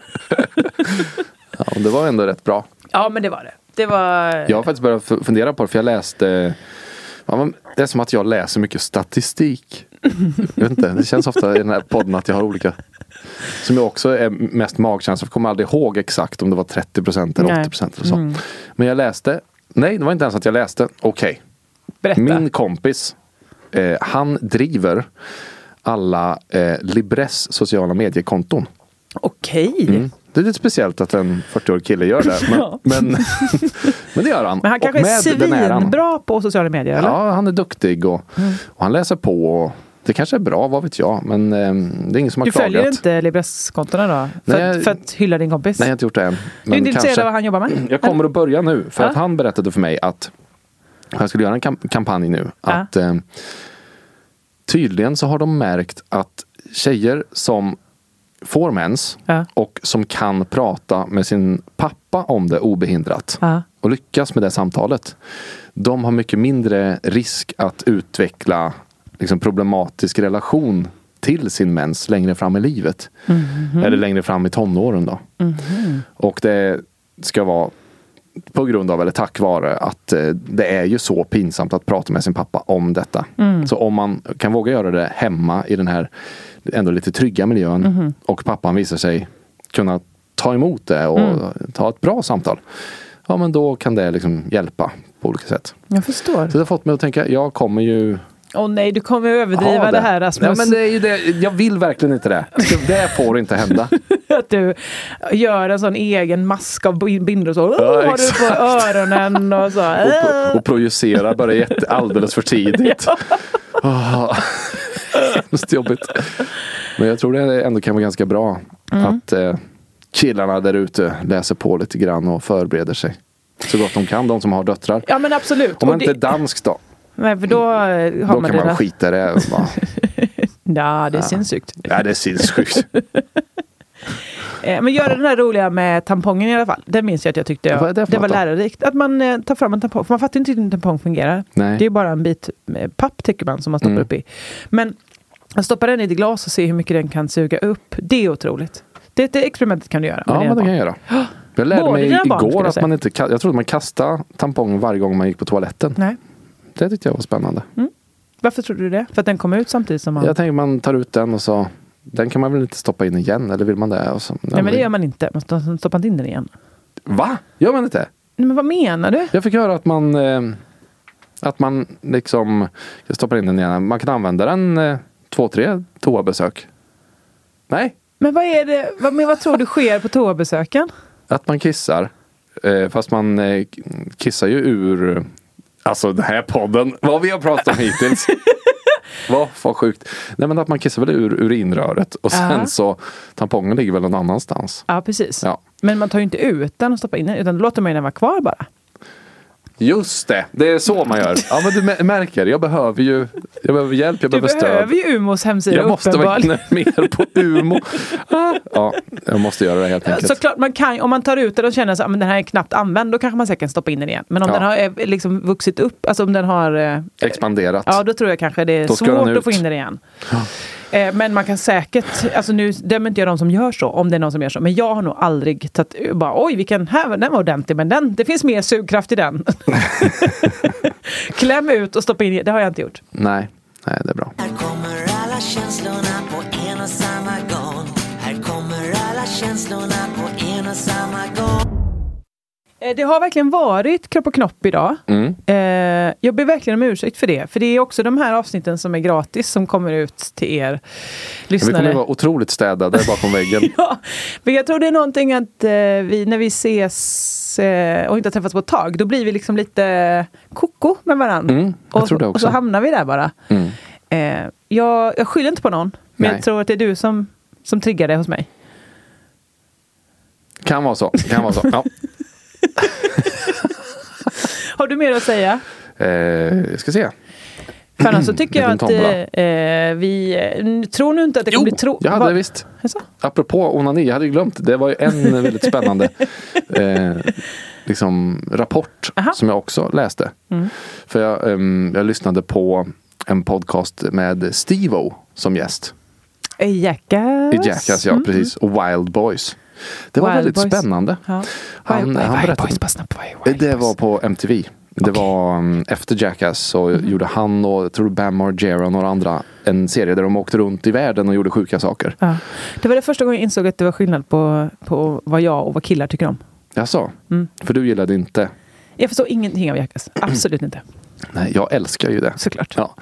Ja, det var ändå rätt bra. Ja, men det var det. Det var... Jag har faktiskt börjat fundera på det, för jag läste... Ja, det är som att jag läser mycket statistik. Jag vet inte, det känns ofta i den här podden att jag har olika... Som jag också är mest magkänsla. Jag kommer aldrig ihåg exakt om det var trettio procent eller åttio procent eller så. Mm. Men jag läste... Nej, det var inte ens att jag läste. Okej. Okay. Berätta. Min kompis, eh, han driver alla eh, Libres sociala mediekonton. Okej. Okay. Mm. Det är lite speciellt att en fyrtioårig kille gör det. Men, ja. men, men det gör han. Men han kanske är svinbra på sociala medier, eller? Ja, han är duktig och, mm. och han läser på. Och det kanske är bra, vad vet jag. Men eh, det är ingen som har du klagat. Du följer inte Libres-kontona då? För, Nej, för att hylla din kompis? Nej, jag har inte gjort det än. Men du är inte intresserad av vad han jobbar med? Jag kommer att börja nu. För ja. att han berättade för mig att jag skulle göra en kamp- kampanj nu. Ja. Att eh, tydligen så har de märkt att tjejer som får mens ja. och som kan prata med sin pappa om det obehindrat ja. och lyckas med det samtalet, de har mycket mindre risk att utveckla liksom, problematisk relation till sin mens längre fram i livet. Mm-hmm. Eller längre fram i tonåren då. Mm-hmm. Och det ska vara på grund av eller tack vare att eh, det är ju så pinsamt att prata med sin pappa om detta. Mm. Så om man kan våga göra det hemma i den här ändå lite trygga miljön mm. och pappan visar sig kunna ta emot det och mm. ta ett bra samtal. Ja, men då kan det liksom hjälpa på olika sätt. Jag förstår. Så det har fått mig att tänka, jag kommer ju... Åh oh, nej, du kommer överdriva det. det här, Rasmus. Ja, men det är ju det. Jag vill verkligen inte det. Det får inte hända. Att du gör en sån egen mask av bindor och så. Oh, ja, har du på öronen och så. och, pro- och projicerar bara jätte, alldeles för tidigt. Ja. Oh. Det är jobbigt. Men jag tror det ändå kan vara ganska bra mm. att eh, killarna där ute läser på lite grann och förbereder sig. Så gott de kan, de som har döttrar. Ja, men absolut. Om man inte är dansk då. Nej, för då har då man kan det man skita det. Och bara... ja, det är ja. sinnessjukt. Ja, det är sinnessjukt. Men gör det den här roliga med tampongen i alla fall. Det minns jag att jag tyckte jag, det, det var lärorikt. Att man eh, tar fram en tampong. För man fattar inte hur en tampong fungerar. Nej. Det är bara en bit papp tycker man som man stoppar mm. upp i. Men man stoppar den i ett glas och ser hur mycket den kan suga upp. Det är otroligt. Det, det experimentet kan du göra. Ja, men det kan jag göra. Jag lärde Både mig barn, igår att man inte... Jag trodde man kastade tampongen varje gång man gick på toaletten. Nej. Det tyckte jag var spännande. Mm. Varför tror du det? För att den kom ut samtidigt som man... Jag tänker man tar ut den och så... Den kan man väl inte stoppa in igen, eller vill man det? Och så, Nej, men det gör man inte. Man stoppar inte in den igen. Va? Gör man inte? Men vad menar du? Jag fick höra att man... Eh, att man liksom... stoppar in den igen. Man kan använda den eh, två, tre toabesök. Nej? Men vad är det... Vad, men vad tror du sker på toabesöken? Att man kissar. Eh, fast man eh, kissar ju ur... Alltså den här podden. Vad vi har pratat om hittills. Vad för sjukt. Nej, men att man kissar väl ur urinröret. Och sen uh-huh. så tampongen ligger väl någon annanstans. Ja, precis. Ja. Men man tar ju inte ut den och stoppar in den. Utan då låter man den vara kvar bara. Just det, det är så man gör. Ja, men du märker, jag behöver ju jag behöver hjälp, jag du behöver stöd. Du behöver ju Umos hemsida. Jag måste vara inne mer på Umo. Ja, jag måste göra det helt enkelt. Såklart, man kan, om man tar ut den och känner att ah, den här är knappt använd, då kanske man säkert stoppa in den igen. Men om ja. den har liksom vuxit upp, alltså om den har eh, expanderat. Ja, då tror jag kanske det är då svårt att få in den igen. Ja. Eh, men man kan säkert, alltså nu dömer inte jag de som gör så, om det är någon som gör så. Men jag har nog aldrig tagit, bara oj vilken, här, den var ordentlig, men den, det finns mer sugkraft i den. Kläm ut och stoppa in, det har jag inte gjort. Nej, nej det är bra. Här kommer alla känslorna på en och samma gång. Här kommer alla känslorna på en och samma gång. Det har verkligen varit kropp och knopp idag. Mm. Eh, jag ber verkligen om ursäkt för det. För det är också de här avsnitten som är gratis som kommer ut till er lyssnare. Vi kommer vara otroligt städade bakom väggen. Ja, men jag tror det är någonting att eh, vi, när vi ses eh, och inte har träffats på ett tag, då blir vi liksom lite koko med varandra. Mm, jag och, tror det också. Och så hamnar vi där bara. Mm. Eh, jag, jag skyller inte på någon. Men Nej. Jag tror att det är du som, som triggar det hos mig. Kan vara så. Kan vara så, ja. Har du mer att säga? Eh, jag ska se. För annars så tycker jag att eh, vi tror nu inte att det kommer bli tro... jag hade det visst. Alltså? Apropå onani, jag hade ju glömt. Det var ju en väldigt spännande eh, liksom, rapport Aha. som jag också läste. Mm. För jag, um, jag lyssnade på en podcast med Steve-O som gäst. I Jackass. I Jackass, ja mm. precis. Och Wild Boys. Det var Wild väldigt Boys. Spännande. Ja. Han, Wild, han berättade, Wild Boys, Wild det var på M T V. Det okay. var um, efter Jackass så mm. gjorde han och jag tror Bam Margera och några andra en serie där de åkte runt i världen och gjorde sjuka saker. Ja. Det var det första gången jag insåg att det var skillnad på, på vad jag och vad killar tycker om. Jag sa. Mm. För du gillade inte. Jag förstår ingenting av Jackass. Absolut inte. Nej, jag älskar ju det. Såklart. Ja.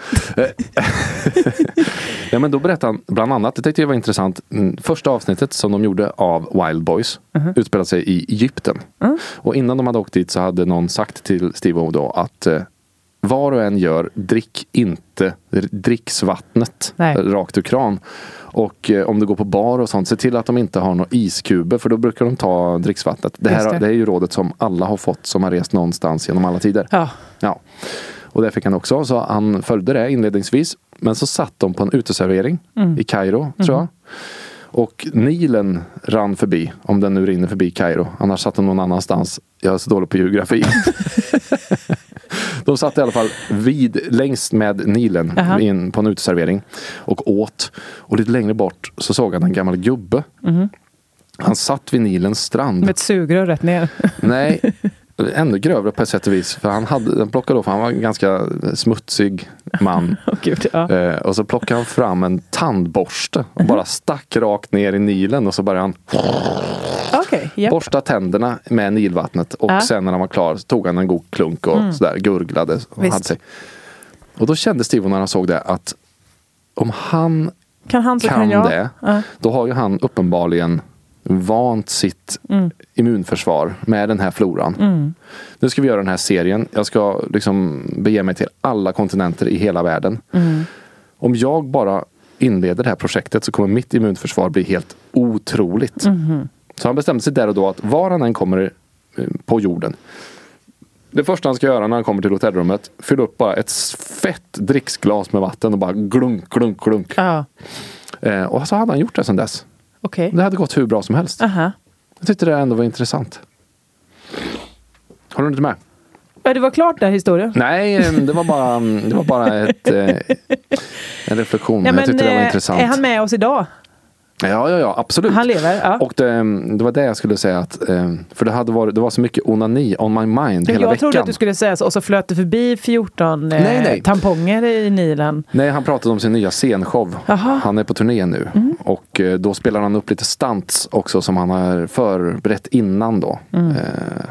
Ja, men då berättade han bland annat, det tyckte jag var intressant, första avsnittet som de gjorde av Wild Boys uh-huh. utspelade sig i Egypten. Uh-huh. Och innan de hade åkt dit så hade någon sagt till Steve-O då att eh, var och en gör, drick inte dricksvattnet Nej. rakt ur kran. Och eh, om du går på bar och sånt, se till att de inte har några iskuber, för då brukar de ta dricksvattnet. Det här det. det är ju rådet som alla har fått som har rest någonstans genom alla tider. Ja. Ja. Och det fick han också, så han följde det inledningsvis. Men så satt de på en uteservering mm. i Kairo, mm. tror jag. Och Nilen rann förbi, om den nu rinner förbi Kairo. Annars satt de någon annanstans. Jag är så dålig på geografi. De satt i alla fall vid, längst med Nilen uh-huh. in på en uteservering och åt. Och lite längre bort så såg han en gammal gubbe. Mm. Han satt vid Nilens strand. Med ett sugrör rätt ner. Nej, ännu grövre på ett sätt och vis. För han hade, den plockade då, för han var en ganska smutsig man. Oh, Gud, ja. eh, och så plockade han fram en tandborste och bara stack rakt ner i Nilen och så började han okay, yep. borsta tänderna med Nilvattnet. Och uh. sen när han var klar så tog han en god klunk och mm. sådär gurglade. Och, hade sig. Och då kände Steve när han såg det att om han kan, han så kan, kan jag. det, uh. då har ju han uppenbarligen vant sitt mm. immunförsvar med den här floran. Mm. Nu ska vi göra den här serien. Jag ska liksom bege mig till alla kontinenter i hela världen. Mm. Om jag bara inleder det här projektet så kommer mitt immunförsvar bli helt otroligt. Mm. Så han bestämde sig där och då att var han än kommer på jorden, det första han ska göra när han kommer till hotellrummet, fylla upp bara ett fett dricksglas med vatten och bara glunk, glunk, glunk. Ja. Eh, och så hade han gjort det sedan dess. Okay. Det hade gått hur bra som helst. Uh-huh. Jag tyckte det ändå var intressant. Har du inte med? Ja, det var klart där historien. Nej, det var bara, det var bara ett, en reflektion. Ja, men, jag tyckte det var intressant. Är han med oss idag? Ja, ja, ja, absolut. Han lever, ja. Och det, det var det jag skulle säga att, för det hade varit, det var så mycket onani on my mind hela jag veckan. trodde att du skulle säga så, och så flöt det förbi fjorton nej, nej. Eh, tamponger i Nilen. Nej, han pratade om sin nya scenshow. Aha. Han är på turné nu. Mm. Och då spelar han upp lite stunts också som han har förberett innan då. Mm. Eh,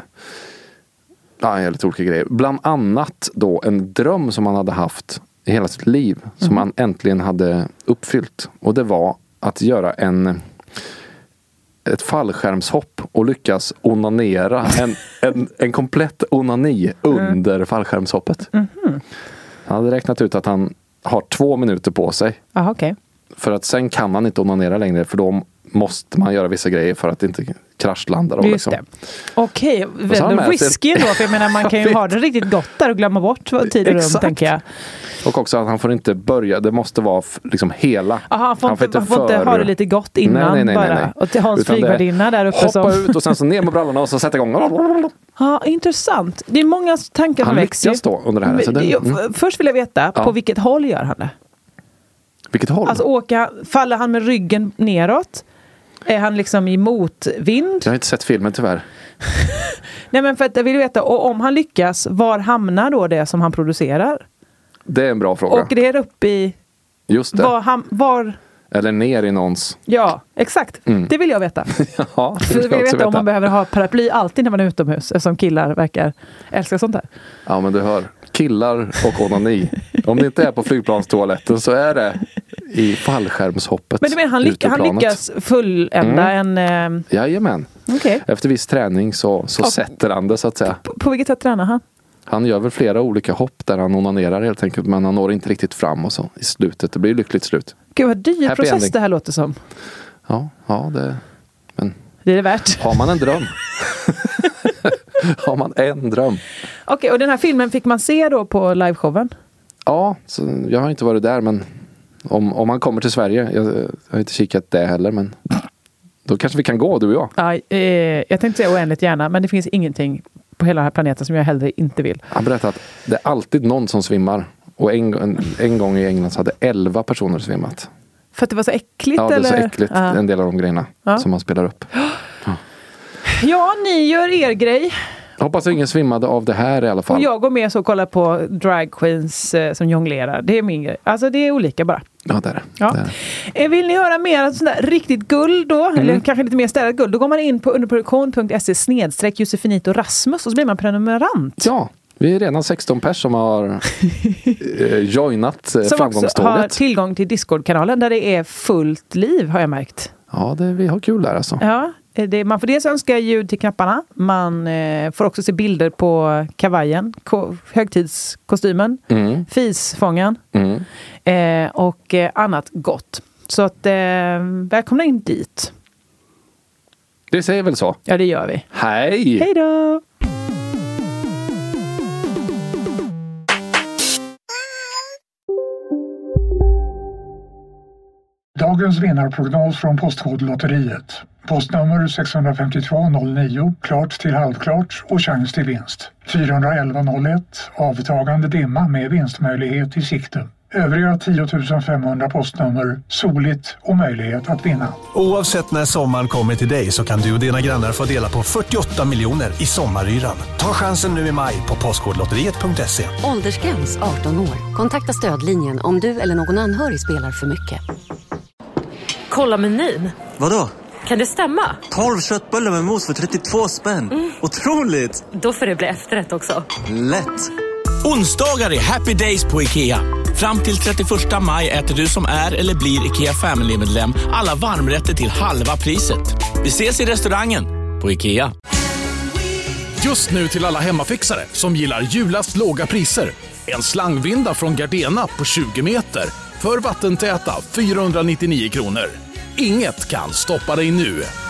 ja, lite olika grejer. Bland annat då en dröm som han hade haft i hela sitt liv. Som mm. han äntligen hade uppfyllt. Och det var att göra en ett fallskärmshopp och lyckas onanera en, en, en komplett onani under mm. fallskärmshoppet. Mm-hmm. Han hade räknat ut att han har två minuter på sig. Aha, okay. För att sen kan han inte onanera längre, för då måste man göra vissa grejer för att inte kraschlanda. Då, liksom. Okej, okay. Väldigt risky då, för jag menar man kan ju ha det riktigt gott där och glömma bort tid och rum, tänker jag. Och också att han får inte börja, det måste vara liksom hela. Aha, han får, han får inte, han får för... inte ha det lite gott innan nej, nej, nej, bara. Nej, nej. Och till Hans flygvärdinna där uppe. Hoppa som... ut och sen så ner med brallorna och så sätta igång. Ja, intressant. Det är många tankar som växer. Han lyckas då under det här. Så det, mm. Först vill jag veta, ja. på vilket håll gör han det? Vilket håll? Alltså åka, faller han med ryggen neråt? Är han liksom i motvind? Jag har inte sett filmen tyvärr. Nej, men för att jag vill veta, och om han lyckas, var hamnar då det som han producerar? Det är en bra fråga. Och det är uppe i... Just det. Var, han, var... Eller ner i någons... Ja, exakt. Mm. Det vill jag veta. Ja, det vill jag, jag veta, veta om man behöver ha paraply alltid när man är utomhus, eftersom killar verkar älska sånt där. Ja, men du hör. Killar och onani. Om det inte är på flygplanstoaletten så är det i fallskärmshoppet. Men du menar, han, lyck- han lyckas fullända mm. en... Eh... Jajamän. Okay. Efter viss träning så, så och, sätter han det, så att säga. På, på vilket sätt tränar han? Han gör väl flera olika hopp där han onanerar helt enkelt, men han når inte riktigt fram och så i slutet. Det blir lyckligt slut. Gud, vad dyr Happy process ending. Det här låter som. Ja, ja det... Men det är det värt. Har man en dröm? Har man en dröm? Okej, okay, och den här filmen fick man se då på liveshowen? Ja, så jag har inte varit där, men om, om man kommer till Sverige, jag, jag har inte kikat det heller, men då kanske vi kan gå, du och jag. Ja, eh, jag tänkte säga oändligt gärna, men det finns ingenting på hela den här planeten som jag hellre inte vill. Han berättade att det är alltid någon som svimmar. Och en, en, en gång i England så hade elva personer svimmat. För att det var så äckligt? Ja, det är eller? så äckligt. Uh. En del av de grejerna uh. som man spelar upp. Ja. ja, ni gör er grej. Jag hoppas ingen svimmade av det här i alla fall. Och jag går med så och kollar på drag queens eh, som jonglerar. Det är min grej. Alltså det är olika bara. Ja, det är det. Ja. det, är det. Vill ni höra mer sånt där riktigt guld då? Mm. Eller kanske lite mer städat guld? Då går man in på underproduktion punkt se snedstreck Josefinito Rasmus och så blir man prenumerant. Ja, vi är redan sexton pers som har eh, joinat eh, som framgångståget. Som också har tillgång till Discord-kanalen där det är fullt liv, har jag märkt. Ja, det, vi har kul där alltså. Ja, det, man får dels önska ljud till knapparna. Man eh, får också se bilder på kavajen, ko- högtidskostymen, mm. fisfången mm. eh, och eh, annat gott. Så att eh, välkomna in dit. Det säger väl så? Ja, det gör vi. Hej! Hej då! Dagens vinnarprognos från Postkodlotteriet. Postnummer sex fem två noll nio, klart till halvklart och chans till vinst. fyra ett ett noll ett, avtagande dimma med vinstmöjlighet i sikte. Övriga tio tusen femhundra postnummer, soligt och möjlighet att vinna. Oavsett när sommaren kommer till dig så kan du och dina grannar få dela på fyrtioåtta miljoner i sommaryran. Ta chansen nu i maj på postkodlotteriet punkt se. Åldersgräns arton år. Kontakta stödlinjen om du eller någon anhörig spelar för mycket. Kolla menyn. Vadå? Kan det stämma? tolv köttbullar med mos för trettiotvå spänn. Mm. Otroligt! Då får det bli efterrätt också. Lätt! Onsdagar är happy days på IKEA. Fram till trettioförsta maj äter du som är eller blir IKEA Family-medlem alla varmrätter till halva priset. Vi ses i restaurangen på IKEA. Just nu till alla hemmafixare som gillar julast låga priser. En slangvinda från Gardena på tjugo meter för vattentäta fyrahundranittionio kronor. Inget kan stoppa dig nu.